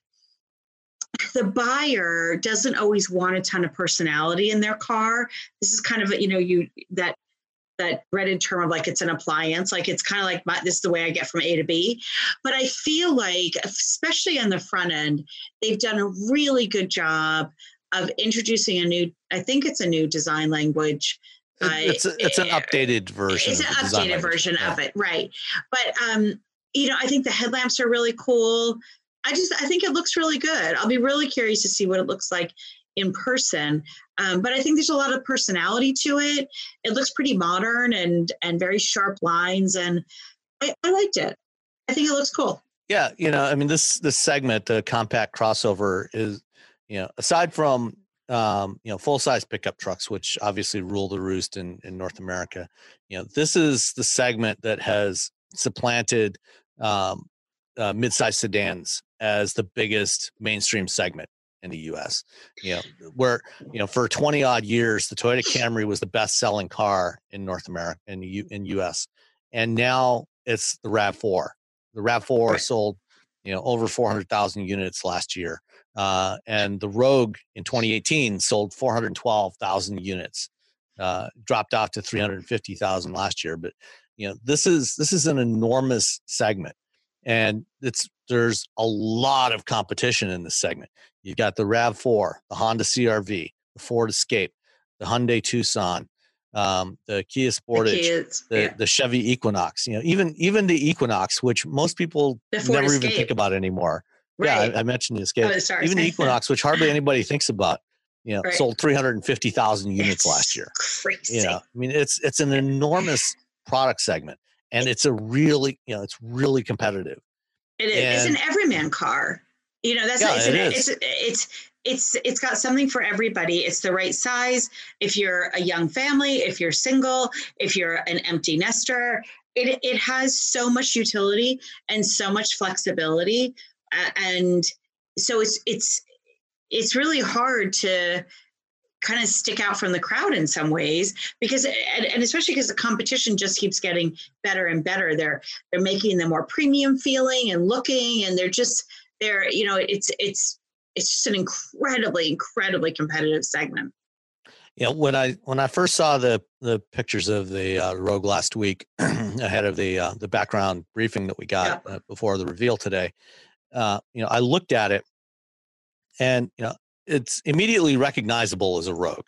the buyer doesn't always want a ton of personality in their car. This is kind of a, you know, you that that dreaded term of like it's an appliance, like it's kind of like my, this is the way I get from A to B. But I feel like, especially on the front end, they've done a really good job of introducing a new, I think it's a new design language. It- Uh, it's a, it's an updated version. It's an of the design updated language. version Yeah. of it, right? But um, you know, I think the headlamps are really cool. I just, I think it looks really good. I'll be really curious to see what it looks like in person. Um, but I think there's a lot of personality to it. It looks pretty modern and and very sharp lines, and I, I liked it. I think it looks cool. Yeah, you know, I mean, this this segment, the compact crossover, is, you know, aside from um, you know, full size pickup trucks, which obviously rule the roost in in North America, you know, this is the segment that has supplanted um, uh, mid-size sedans as the biggest mainstream segment in the U S. You know, where, you know, for twenty odd years, the Toyota Camry was the best selling car in North America, in the U, in U S. And now it's the RAV four. The RAV four Right. sold, you know, over four hundred thousand units last year. Uh, and the Rogue in twenty eighteen sold four hundred twelve thousand units, uh, dropped off to three hundred fifty thousand last year. But, you know, this is, this is an enormous segment, and it's, there's a lot of competition in this segment. You've got the RAV four, the Honda C R V, the Ford Escape, the Hyundai Tucson, um, the Kia Sportage, The kids, the, yeah. the Chevy Equinox, you know, even even the Equinox, which most people The Ford never even Escape. think about anymore. Right. Yeah, I, I mentioned the Escape. Oh, sorry. Even the Equinox, which hardly anybody thinks about, you know, Right. sold three hundred fifty thousand units It's last year. Crazy. You know, I mean, it's it's an enormous product segment, and it's a really, you know, it's really competitive. It is. It's And- an everyman car. You know, that's Yeah, it's, it an, is. it's it's it's it's got something for everybody. It's the right size. If you're a young family, if you're single, if you're an empty nester, it it has so much utility and so much flexibility, uh, and so it's it's it's really hard to kind of stick out from the crowd in some ways because and, and especially because the competition just keeps getting better and better. They're they're making them more premium feeling and looking, and they're just they're you know it's it's it's just an incredibly incredibly competitive segment. You know, when I when I first saw the the pictures of the uh, Rogue last week, ahead of the uh, the background briefing that we got Yeah. uh, before the reveal today, uh, you know, I looked at it, and you know, it's immediately recognizable as a Rogue.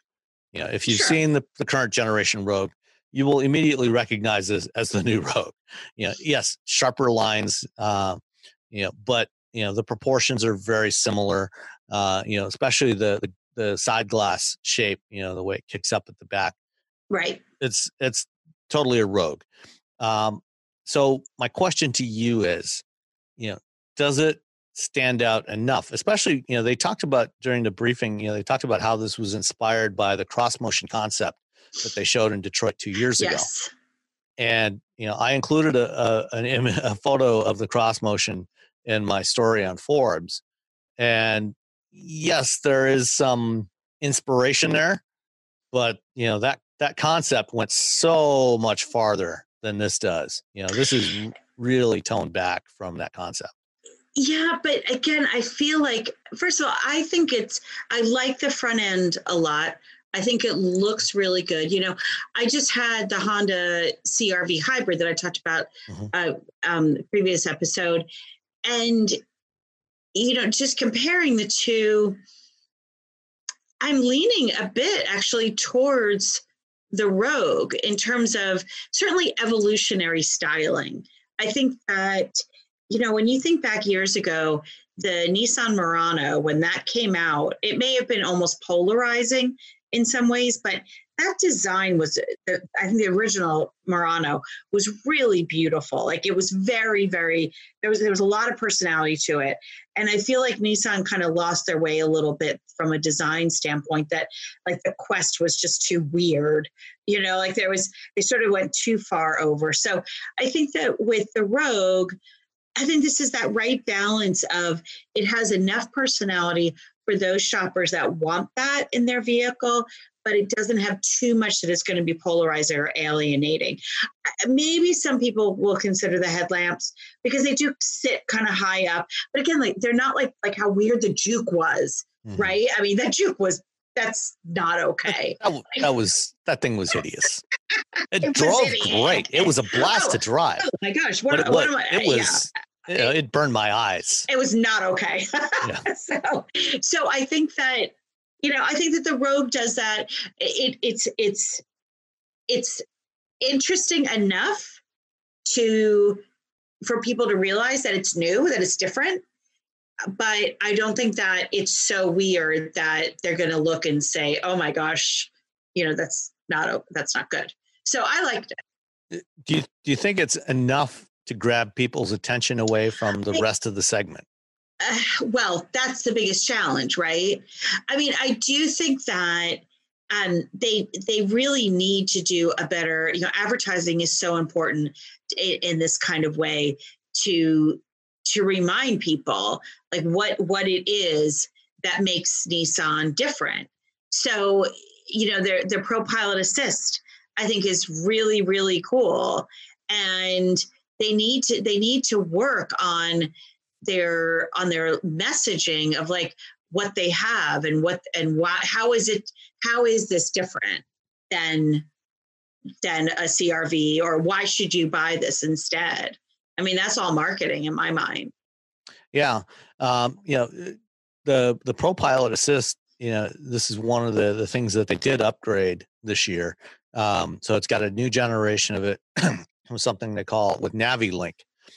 You know, if you've Sure. seen the, the current generation Rogue, you will immediately recognize this as the new Rogue. You know, yes, sharper lines, uh, you know, but you know the proportions are very similar. Uh, you know, especially the, the the side glass shape. You know, the way it kicks up at the back. Right. It's it's totally a Rogue. Um, so my question to you is, you know, does it stand out enough? Especially, you know, they talked about during the briefing, you know, they talked about how this was inspired by the cross motion concept that they showed in Detroit two years ago. Yes. And, you know, I included a, a, an im- a photo of the cross motion in my story on Forbes. And yes, there is some inspiration there, but, you know, that, that concept went so much farther than this does. You know, this is really toned back from that concept. Yeah, but again, I feel like, first of all, I think it's, I like the front end a lot. I think it looks really good. You know, I just had the Honda C R V hybrid that I talked about Mm-hmm. uh, um, the previous episode. And, you know, just comparing the two, I'm leaning a bit actually towards the Rogue in terms of certainly evolutionary styling. I think that, you know, when you think back years ago, the Nissan Murano, when that came out, it may have been almost polarizing in some ways, but that design was, the, I think the original Murano was really beautiful. Like it was very, very, there was, there was a lot of personality to it. And I feel like Nissan kind of lost their way a little bit from a design standpoint, that like the Quest was just too weird, you know, like there was, they sort of went too far over. So I think that with the Rogue, I think this is that right balance of it has enough personality for those shoppers that want that in their vehicle, but it doesn't have too much that is going to be polarizing or alienating. Maybe some people will consider the headlamps because they do sit kind of high up, but again, like they're not like like how weird the Juke was, Mm-hmm. right? I mean, that Juke was, that's not okay. That, that was, that thing was hideous. It, It was drove hideous. great. It was a blast Oh, to drive. Oh my gosh, what, But it, what was, am I? it was, you know, it burned my eyes. It was not okay. Yeah. so, so I think that, you know, I think that the Rogue does that. It, it's, it's, it's interesting enough to, for people to realize that it's new, that it's different. But I don't think that it's so weird that they're going to look and say, oh my gosh, you know, that's not, that's not good. So I liked it. Do you, do you think it's enough to grab people's attention away from the I- rest of the segment? Uh, well, that's the biggest challenge, right? I mean, I do think that um, they they really need to do a better, you know, advertising is so important in, in this kind of way to to remind people like what what it is that makes Nissan different. So, you know, their their Pro Pilot Assist, I think, is really, really cool. And they need to they need to work on their on their messaging of like what they have and what and why how is it how is this different than than a C R V, or why should you buy this instead? I mean, that's all marketing in my mind. Yeah. Um, you know, the, the Pro Pilot Assist, you know, this is one of the, the things that they did upgrade this year. Um, so it's got a new generation of it, something they call with NaviLink.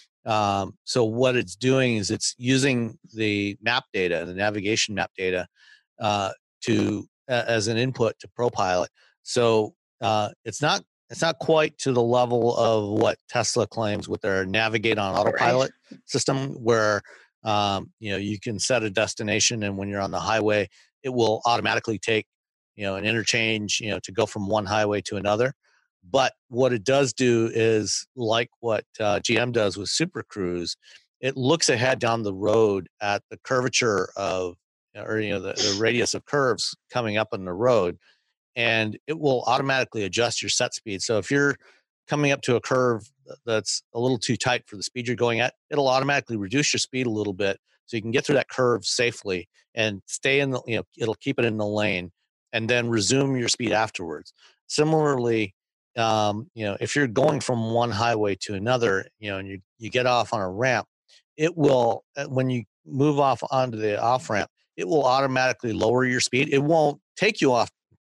Um, so what it's doing is it's using the map data, the navigation map data, uh, to uh, as an input to ProPilot. So uh, it's not it's not quite to the level of what Tesla claims with their Navigate on Autopilot right. system, where um, you know you can set a destination, and when you're on the highway, it will automatically take you know an interchange, you know, to go from one highway to another. But what it does do is like what uh, G M does with Super Cruise, it looks ahead down the road at the curvature of, or you know, the, the radius of curves coming up on the road, and it will automatically adjust your set speed. So if you're coming up to a curve that's a little too tight for the speed you're going at, it'll automatically reduce your speed a little bit so you can get through that curve safely and stay in the, you know, it'll keep it in the lane and then resume your speed afterwards. Similarly, Um, you know, if you're going from one highway to another, you know, and you, you get off on a ramp, it will, when you move off onto the off ramp, it will automatically lower your speed. It won't take you off,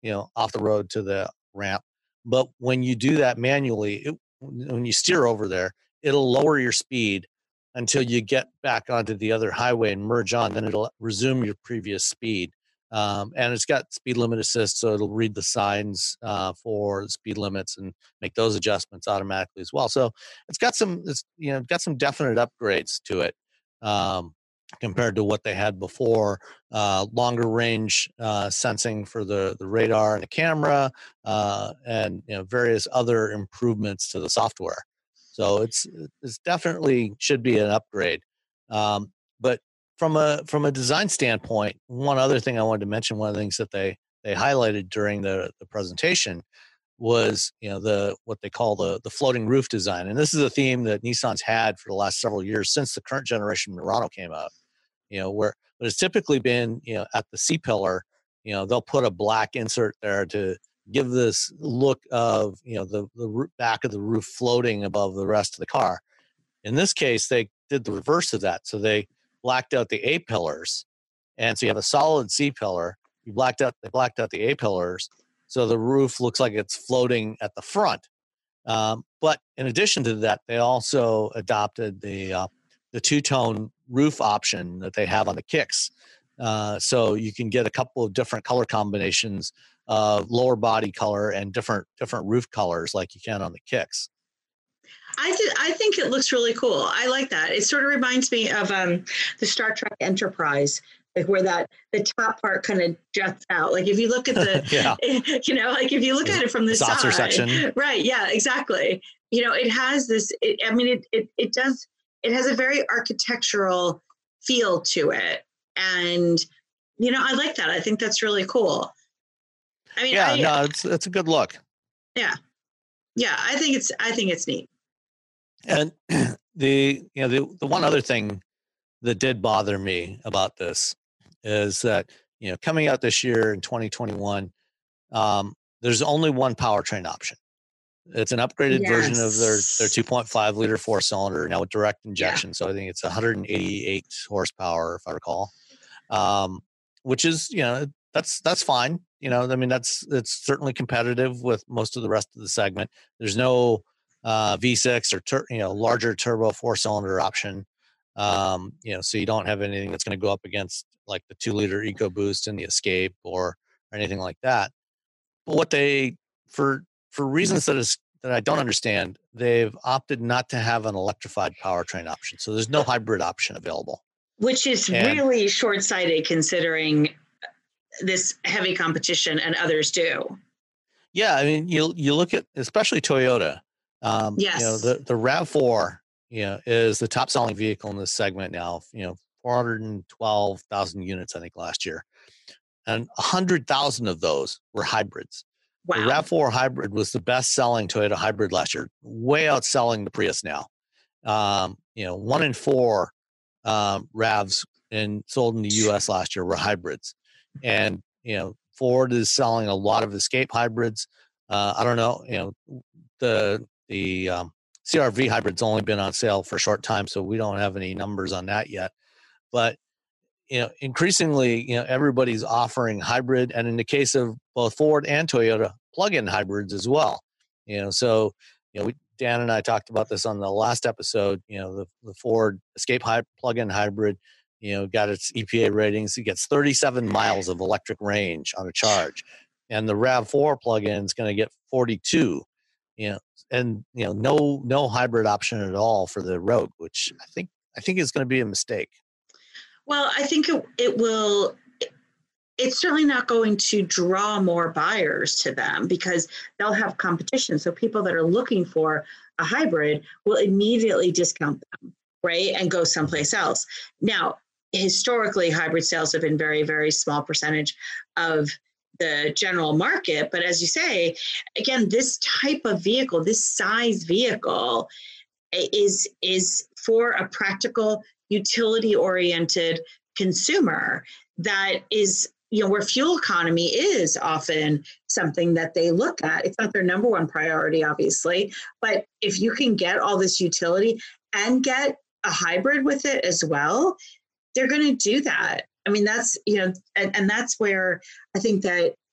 you know, off the road to the ramp. But when you do that manually, it, when you steer over there, it'll lower your speed until you get back onto the other highway and merge on. Then it'll resume your previous speed. Um, and it's got speed limit assist, so it'll read the signs uh, for the speed limits and make those adjustments automatically as well. So it's got some, it's, you know, got some definite upgrades to it um, compared to what they had before. Uh, longer range uh, sensing for the the radar and the camera, uh, and you know various other improvements to the software. So it's it's definitely should be an upgrade. Um, but from a from a design standpoint, one other thing I wanted to mention, one of the things that they they highlighted during the the presentation was you know the what they call the the floating roof design, and this is a theme that Nissan's had for the last several years since the current generation Murano came out. You know where but it's typically been you know at the C pillar, you know they'll put a black insert there to give this look of you know the the back of the roof floating above the rest of the car. In this case, they did the reverse of that, so they blacked out the A pillars, and so you have a solid C pillar. You blacked out they blacked out the A pillars, so the roof looks like it's floating at the front. Um, but in addition to that, they also adopted the uh, the two-tone roof option that they have on the kicks, uh, so you can get a couple of different color combinations of lower body color and different different roof colors like you can on the kicks. I th- I think it looks really cool. I like that. It sort of reminds me of um, the Star Trek Enterprise, like where that the top part kind of juts out. Like if you look at the, yeah. you know, like if you look at it from the saucer side, section. Right? Yeah, exactly. You know, it has this. It, I mean, it it it does. It has a very architectural feel to it, and you know, I like that. I think that's really cool. I mean, yeah, I, no, it's it's a good look. Yeah, yeah, I think it's I think it's neat. And the you know the the one other thing that did bother me about this is that you know coming out this year in twenty twenty-one, um, there's only one powertrain option. It's an upgraded Yes. version of their their two point five liter four cylinder now with direct injection. Yeah. So I think it's one hundred eighty-eight horsepower, if I recall, um, which is you know that's that's fine. You know, I mean that's it's certainly competitive with most of the rest of the segment. There's no uh, V six or tur- you know larger turbo four cylinder option. Um, you know, so you don't have anything that's going to go up against like the two liter EcoBoost and the Escape or, or anything like that. But what they for for reasons that is that I don't understand, they've opted not to have an electrified powertrain option. So there's no hybrid option available. Which is And- really short-sighted considering this heavy competition and others do. Yeah, I mean, you you look at especially Toyota. Um, Yes. You know, the the RAV four, you know, is the top selling vehicle in this segment now. You know, four hundred twelve thousand units, I think, last year, and a hundred thousand of those were hybrids. Wow. The RAV four hybrid was the best selling Toyota hybrid last year, way outselling the Prius now. Um, you know, one in four um, RAVs in sold in the U S last year were hybrids, and you know, Ford is selling a lot of Escape hybrids. Uh, I don't know, you know, the the um, C R V hybrid's only been on sale for a short time, so we don't have any numbers on that yet. But you know, increasingly, you know, everybody's offering hybrid, and in the case of both Ford and Toyota, plug-in hybrids as well. You know, so you know, we, Dan and I talked about this on the last episode. You know, the, the Ford Escape hy- plug-in hybrid, you know, got its E P A ratings. It gets thirty-seven miles of electric range on a charge, and the RAV four plug-in is going to get forty-two. You know, and you know, no no hybrid option at all for the Rogue, which I think I think is going to be a mistake. Well, I think it, it will, it's certainly not going to draw more buyers to them because they'll have competition. So people that are looking for a hybrid will immediately discount them, right? And go someplace else. Now, historically, hybrid sales have been very, very small percentage of the general market. But as you say, again, this type of vehicle, this size vehicle is, is for a practical, utility-oriented consumer that is, you know, where fuel economy is often something that they look at. It's not their number one priority, obviously, but if you can get all this utility and get a hybrid with it as well, they're going to do that. I mean, that's, you know, and, and that's where I think that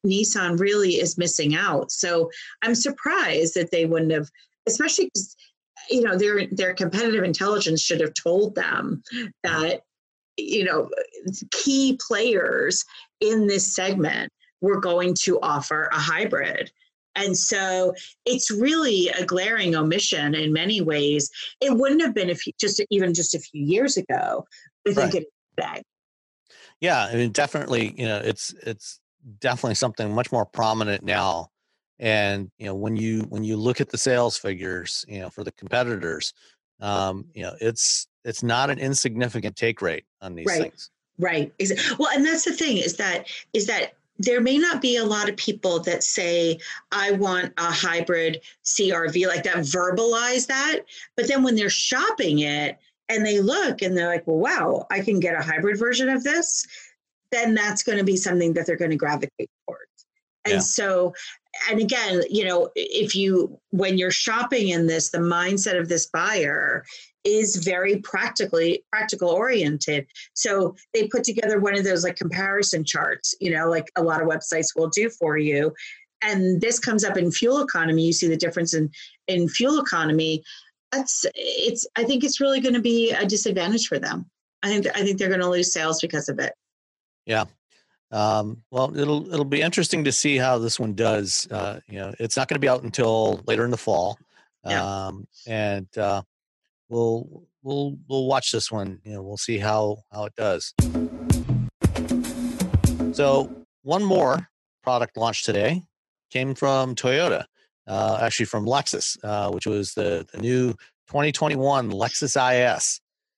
Nissan really is missing out. So I'm surprised that they wouldn't have, especially because, you know, their their competitive intelligence should have told them that, you know, key players in this segment were going to offer a hybrid. And so it's really a glaring omission in many ways. It wouldn't have been if you, just even just a few years ago. I think Right. it is today. Yeah, I mean, definitely, you know, it's it's definitely something much more prominent now. And you know, when you when you look at the sales figures, you know, for the competitors, um, you know, it's it's not an insignificant take rate on these Right. things. Right. Exa- Well, and that's the thing is that is that there may not be a lot of people that say, I want a hybrid C R V, like that, verbalize that. But then when they're shopping it and they look and they're like, well, wow, I can get a hybrid version of this, then that's going to be something that they're going to gravitate towards. And Yeah. so, and again, you know, if you, when you're shopping in this, the mindset of this buyer is very practically practical oriented. So they put together one of those like comparison charts, you know, like a lot of websites will do for you. And this comes up in fuel economy. You see the difference in, in fuel economy. That's it's, I think it's really going to be a disadvantage for them. I think, I think they're going to lose sales because of it. Yeah. Um, well, it'll it'll be interesting to see how this one does. Uh, you know, it's not going to be out until later in the fall, Yeah. um, and uh, we'll we'll we'll watch this one. You know, we'll see how how it does. So one more product launched today came from Toyota, uh, actually from Lexus, uh, which was the the new twenty twenty-one Lexus I S.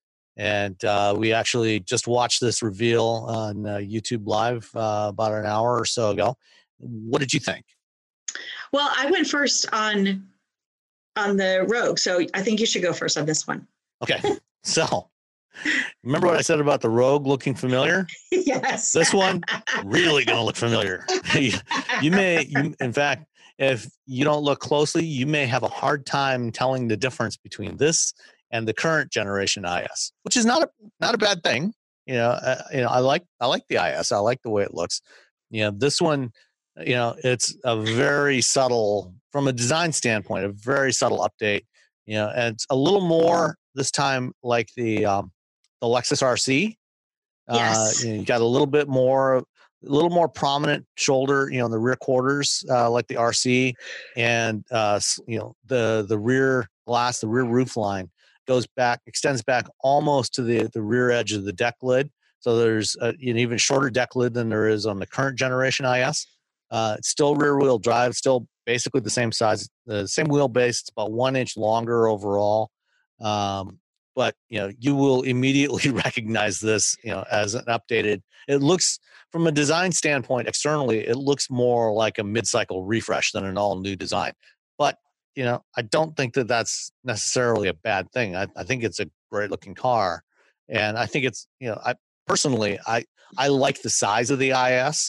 And uh, we actually just watched this reveal on uh, YouTube Live uh, about an hour or so ago. What did you think? Well, I went first on on the Rogue, so I think you should go first on this one. Okay, so remember what I said about the Rogue looking familiar? Yes. This one really going to look familiar. You may, you, in fact, if you don't look closely, you may have a hard time telling the difference between this and the current generation I S, which is not a not a bad thing. You know, uh, you know, I like I like the I S. I like the way it looks. You know, this one, you know, it's a very subtle, from a design standpoint, a very subtle update. You know, and it's a little more this time like the um, the Lexus R C. Yes. Uh, you know, you got a little bit more, a little more prominent shoulder, you know, in the rear quarters, uh, like the R C, and uh, you know, the the rear glass, the rear roof line goes back, extends back almost to the, the rear edge of the deck lid. So there's a, an even shorter deck lid than there is on the current generation I S. Uh, it's still rear wheel drive, still basically the same size, the same wheelbase. It's about one inch longer overall. Um, but, you know, you will immediately recognize this, you know, as an updated, it looks from a design standpoint, externally, it looks more like a mid-cycle refresh than an all new design. But you know, I don't think that that's necessarily a bad thing. I, I think it's a great looking car. And I think it's, you know, I personally, I, I like the size of the I S.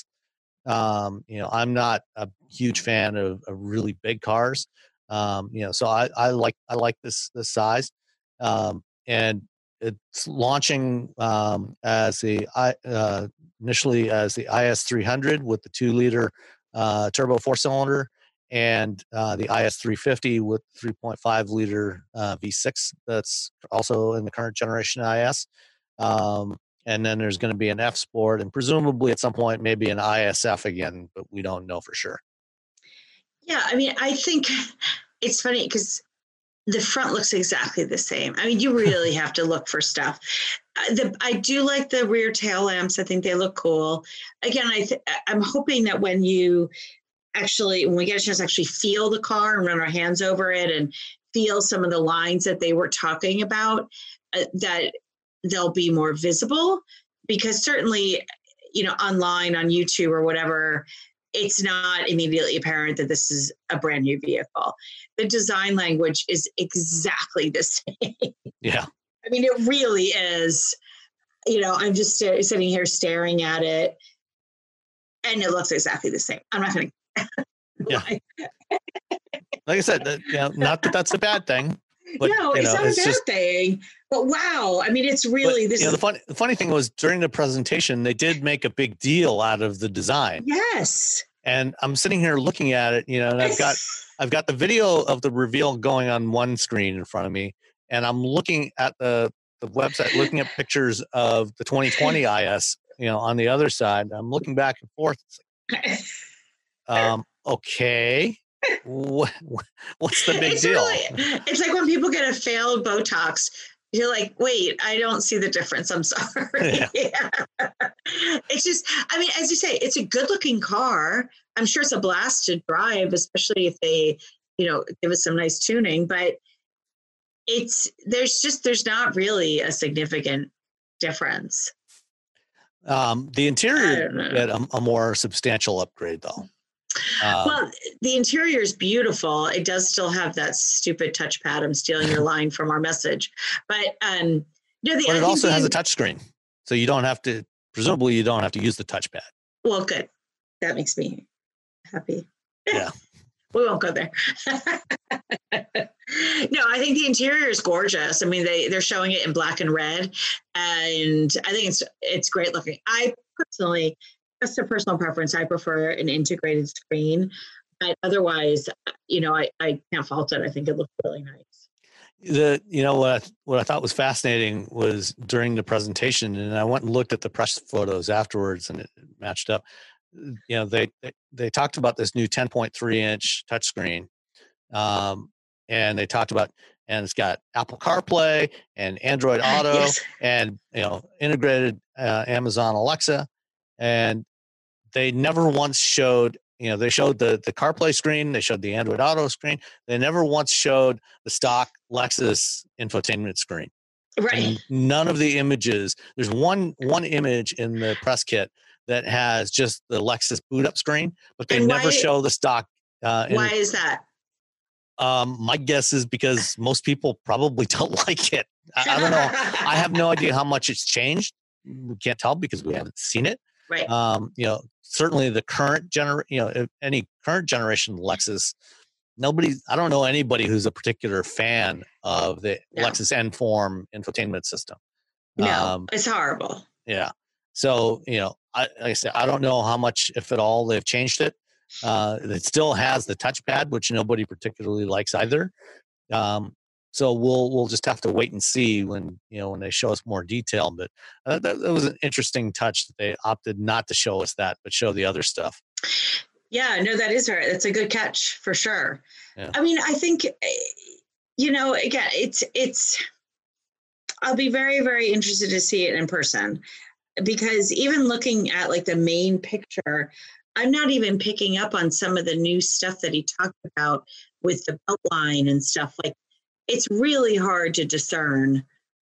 Um, you know, I'm not a huge fan of, of really big cars. Um, you know, so I, I like, I like this, this size. Um, and it's launching um, as the, I uh, initially as the I S three hundred with the two liter uh, turbo four cylinder, and uh, the I S three fifty with three point five liter uh, V six that's also in the current generation I S. Um, and then there's going to be an F Sport, and presumably at some point maybe an I S F again, but we don't know for sure. Yeah, I mean, I think it's funny because the front looks exactly the same. I mean, you really have to look for stuff. Uh, the, I do like the rear tail lamps. I think they look cool. Again, I th- I'm hoping that when you actually, when we get a chance to actually feel the car and run our hands over it and feel some of the lines that they were talking about, uh, that they'll be more visible, because certainly, you know, online on YouTube or whatever, it's not immediately apparent that this is a brand new vehicle. The design language is exactly the same. Yeah. I mean, it really is, you know, I'm just uh, sitting here staring at it and it looks exactly the same. I'm not going to Yeah. Like I said, that, you know, not that that's a bad thing. But, no, you it's know, not it's a bad just, thing. But wow, I mean, it's really but, this. You know, is, the funny, the funny thing was during the presentation, they did make a big deal out of the design. yes, And I'm sitting here looking at it, you know, and I've got I've got the video of the reveal going on one screen in front of me, and I'm looking at the the website, looking at pictures of the twenty twenty I S, you know, on the other side. I'm looking back and forth. It's like, um, okay, what, what's the big it's deal? Really, it's like when people get a failed Botox. You're like, wait, I don't see the difference. I'm sorry. Yeah. Yeah. It's just, I mean, as you say, it's a good looking car. I'm sure it's a blast to drive, especially if they, you know, give us some nice tuning, but it's, there's just, there's not really a significant difference. Um, the interior had a, a more substantial upgrade though. Um, well, the interior is beautiful. It does still have that stupid touchpad. I'm stealing your line from our message, but um, no, the, but it I also the, has a touch screen, so you don't have to. Presumably, you don't have to use the touchpad. Well, good. That makes me happy. Yeah, we won't go there. No, I think the interior is gorgeous. I mean, they they're showing it in black and red, and I think it's it's great looking. I personally. Just a personal preference. I prefer an integrated screen, but otherwise, you know, I, I can't fault it. I think it looks really nice. The you know what I, what I thought was fascinating was during the presentation, and I went and looked at the press photos afterwards, and it matched up. You know, they they, they talked about this new ten point three inch touchscreen, um, and they talked about, and it's got Apple CarPlay and Android Auto, yes. and you know, integrated uh, Amazon Alexa. And they never once showed, you know, they showed the, the CarPlay screen, they showed the Android Auto screen. They never once showed the stock Lexus infotainment screen. Right. And none of the images, there's one one image in the press kit that has just the Lexus boot up screen, but they and never why, show the stock. Uh, why is that? Um, my guess is because most people probably don't like it. I, I don't know. I have no idea how much it's changed. We can't tell because we haven't seen it. Right. Um, you know, certainly the current gener, you know, if any current generation Lexus, nobody, I don't know anybody who's a particular fan of the no. Lexus N-Form infotainment system. No, um, it's horrible. Yeah. So, you know, I, like I said, I don't know how much, if at all, they've changed it. Uh, it still has the touchpad, which nobody particularly likes either. Um, So we'll we'll just have to wait and see when you know when they show us more detail. But uh, that, that was an interesting touch that they opted not to show us that, but show the other stuff. Yeah, no, that is right. That's a good catch for sure. Yeah. I mean, I think you know, again, it's it's. I'll be very very interested to see it in person because even looking at like the main picture, I'm not even picking up on some of the new stuff that he talked about with the belt line and stuff like. It's really hard to discern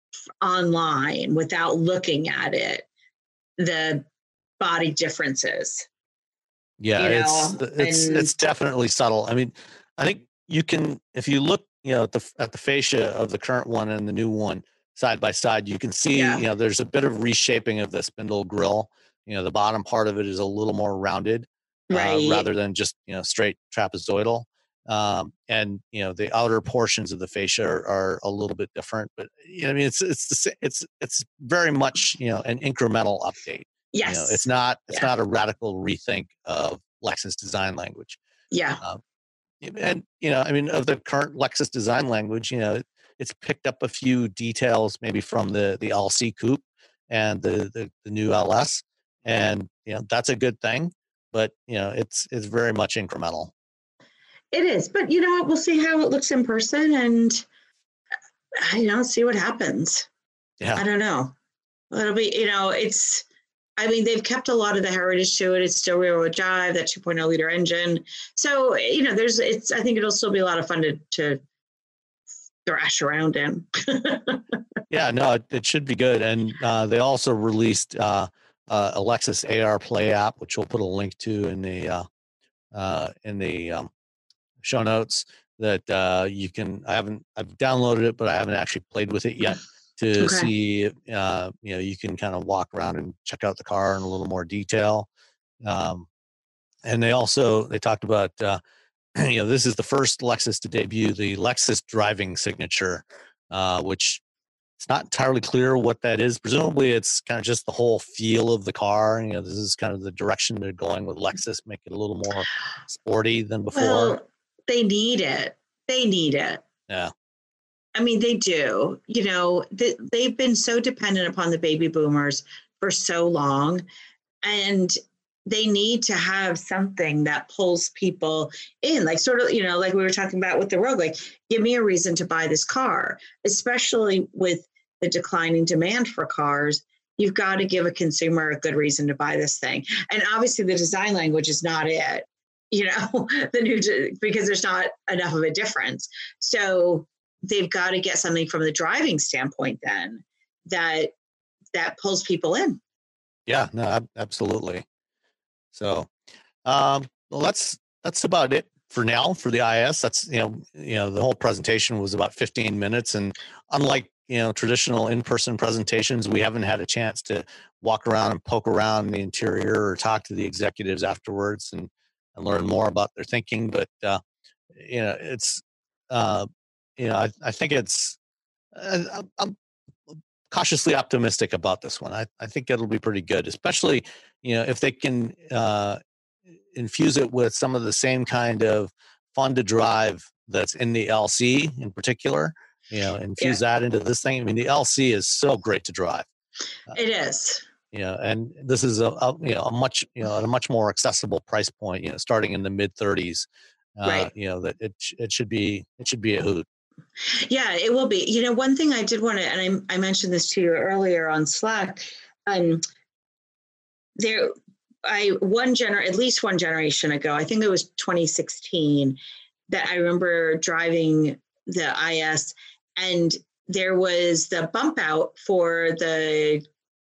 online without looking at it, the body differences. Yeah, you know? it's it's and, it's definitely subtle. I mean, I think you can, if you look, you know, at the at the fascia of the current one and the new one side by side, you can see, yeah. you know, there's a bit of reshaping of the spindle grill. You know, the bottom part of it is a little more rounded, right, uh, rather than just you know straight trapezoidal. Um, and you know the outer portions of the fascia are, are a little bit different, but you know, I mean it's it's it's it's very much you know an incremental update. Yes, you know, it's not it's yeah. not a radical rethink of Lexus design language. Yeah, um, and you know I mean of the current Lexus design language, you know it, it's picked up a few details maybe from the the L C Coupe and the, the the new L S, and you know that's a good thing, but you know it's it's very much incremental. It is, but you know what? We'll see how it looks in person, and I you know see what happens. Yeah, I don't know. It'll be, you know, it's. I mean, they've kept a lot of the heritage to it. It's still rear-wheel drive, that two point oh liter engine. So you know, there's. It's. I think it'll still be a lot of fun to to thrash around in. Yeah, no, it, it should be good, and uh, they also released uh, uh, a Lexus A R Play app, which we'll put a link to in the uh, uh, in the. Um, show notes that uh, you can, I haven't, I've downloaded it, but I haven't actually played with it yet to okay. see, uh, you know, you can kind of walk around and check out the car in a little more detail. Um, and they also, they talked about, uh, you know, this is the first Lexus to debut the Lexus driving signature, uh, which it's not entirely clear what that is. Presumably, it's kind of just the whole feel of the car. You know, this is kind of the direction they're going with Lexus, make it a little more sporty than before. Well, they need it. They need it. Yeah. I mean, they do. You know, they, they've been so dependent upon the baby boomers for so long, and they need to have something that pulls people in, like sort of, you know, like we were talking about with the Rogue, like, give me a reason to buy this car, especially with the declining demand for cars. You've got to give a consumer a good reason to buy this thing. And obviously the design language is not it, you know, the new, because there's not enough of a difference. So they've got to get something from the driving standpoint then that, that pulls people in. Yeah, no, ab- absolutely. So, um, well, that's, that's about it for now for the I S. That's, you know, you know, the whole presentation was about fifteen minutes, and unlike, you know, traditional in-person presentations, we haven't had a chance to walk around and poke around the interior or talk to the executives afterwards and, and learn more about their thinking. But, uh, you know, it's, uh, you know, I, I think it's, uh, I'm cautiously optimistic about this one. I, I think it'll be pretty good, especially, you know, if they can uh, infuse it with some of the same kind of fun to drive that's in the L C in particular, you know, infuse yeah. that into this thing. I mean, the L C is so great to drive. Uh, it is. You know, and this is a, a, you know, a much, you know, at a much more accessible price point, you know, starting in the mid thirties, uh, right. you know, that it, it should be, it should be a hoot. Yeah, it will be. You know, one thing I did want to, and I, I mentioned this to you earlier on Slack, um, there, I, one gener, at least one generation ago, I think it was twenty sixteen, that I remember driving the I S, and there was the bump out for the,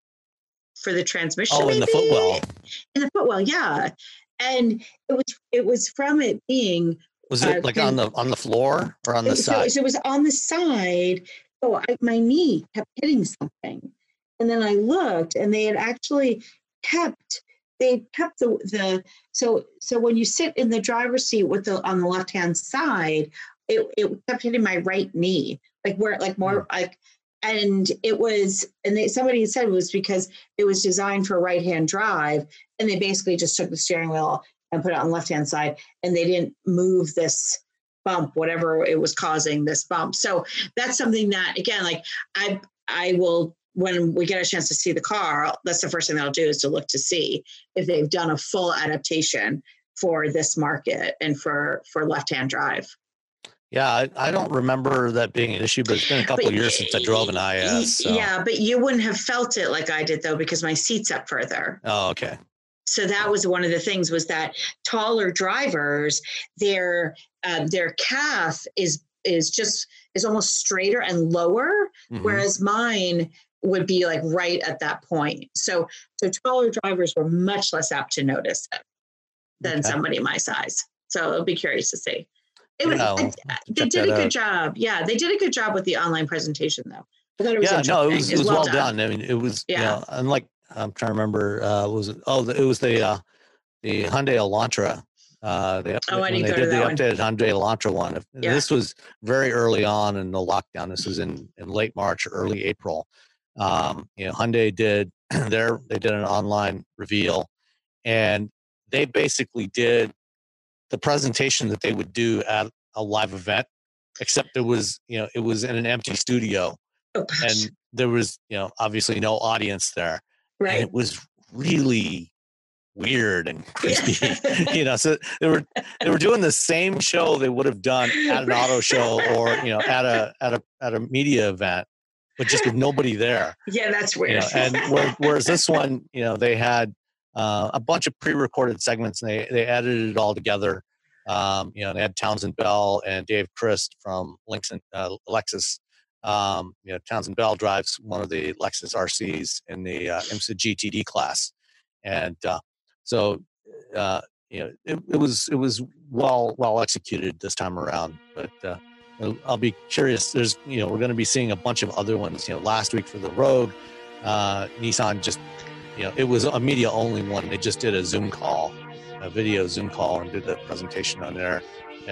for the transmission. Oh, in maybe? the footwell. In the footwell, yeah. And it was, it was from it being, was it uh, like on the on the floor or on the so, side? So it was on the side. So I, my knee kept hitting something, and then I looked, and they had actually kept they kept the the so so when you sit in the driver's seat with the on the left hand side, it it kept hitting my right knee, like where like more mm. like, and it was and they, somebody said it was because it was designed for right hand drive, and they basically just took the steering wheel and put it on the left-hand side, and they didn't move this bump, whatever it was causing this bump. So that's something that, again, like I, I will, when we get a chance to see the car, that's the first thing that I'll do is to look to see if they've done a full adaptation for this market and for, for left-hand drive. Yeah, I, I don't remember that being an issue, but it's been a couple but, of years since I drove an I S. So. Yeah, but you wouldn't have felt it like I did, though, because my seat's up further. Oh, okay. So that was one of the things, was that taller drivers, their uh, their calf is is just is almost straighter and lower, mm-hmm. whereas mine would be like right at that point. So so taller drivers were much less apt to notice it than okay. somebody my size. So I'll be curious to see. It was, yeah, I, they did a good out. job. Yeah, they did a good job with the online presentation, though. I thought it was yeah, no, it was, it was well, well done. done. I mean, it was, yeah. you know, unlike, I'm trying to remember, uh, was it, oh, it was the uh, the Hyundai Elantra. Uh, they, oh, I when they did the one. updated Hyundai Elantra one. Yeah. This was very early on in the lockdown. This was in, in late March, early April. Um, you know, Hyundai did their, they did an online reveal, and they basically did the presentation that they would do at a live event, except it was, you know, it was in an empty studio. Oh, and there was, you know, obviously no audience there. Right. And it was really weird and creepy, you know, so they were, they were doing the same show they would have done at an auto show or, you know, at a, at a, at a media event, but just with nobody there. Yeah, that's weird. You know, and where, whereas this one, you know, they had uh, a bunch of pre-recorded segments, and they, they edited it all together. Um, you know, they had Townsend Bell and Dave Christ from Lynx and, uh, Lexus. Um, you know, Townsend Bell drives one of the Lexus R Cs in the uh, IMSA G T D class, and uh, so uh, you know, it, it was it was well well executed this time around. But uh, I'll be curious. There's you know, we're going to be seeing a bunch of other ones. You know, last week for the Rogue, uh, Nissan just you know, it was a media only one. They just did a Zoom call, a video Zoom call, and did the presentation on there. And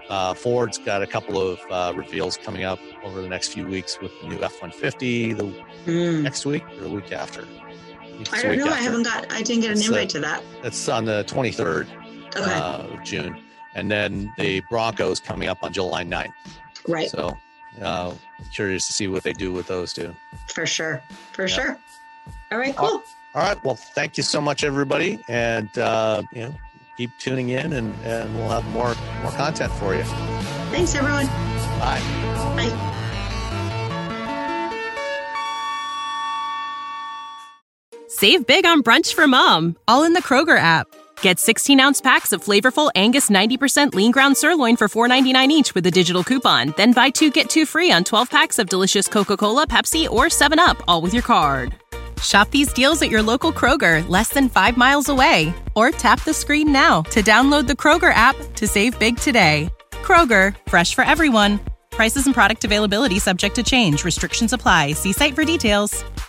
uh, Ford's got a couple of uh, reveals coming up over the next few weeks with the new F one fifty the mm. next week or the week after. It's I don't know. After. I haven't got, I didn't get an it's invite a, to that. It's on the twenty-third okay. uh, of June. And then the Broncos coming up on July ninth. Right. So uh, curious to see what they do with those two. For sure. For yeah. sure. All right, cool. All, all right. Well, thank you so much, everybody. And, uh, you know, keep tuning in and, and we'll have more, more content for you. Thanks, everyone. Bye. Bye. Save big on brunch for mom, all in the Kroger app. Get sixteen-ounce packs of flavorful Angus ninety percent lean ground sirloin for four ninety-nine each with a digital coupon. Then buy two, get two free on twelve packs of delicious Coca-Cola, Pepsi, or seven up, all with your card. Shop these deals at your local Kroger, less than five miles away. Or tap the screen now to download the Kroger app to save big today. Kroger, fresh for everyone. Prices and product availability subject to change. Restrictions apply. See site for details.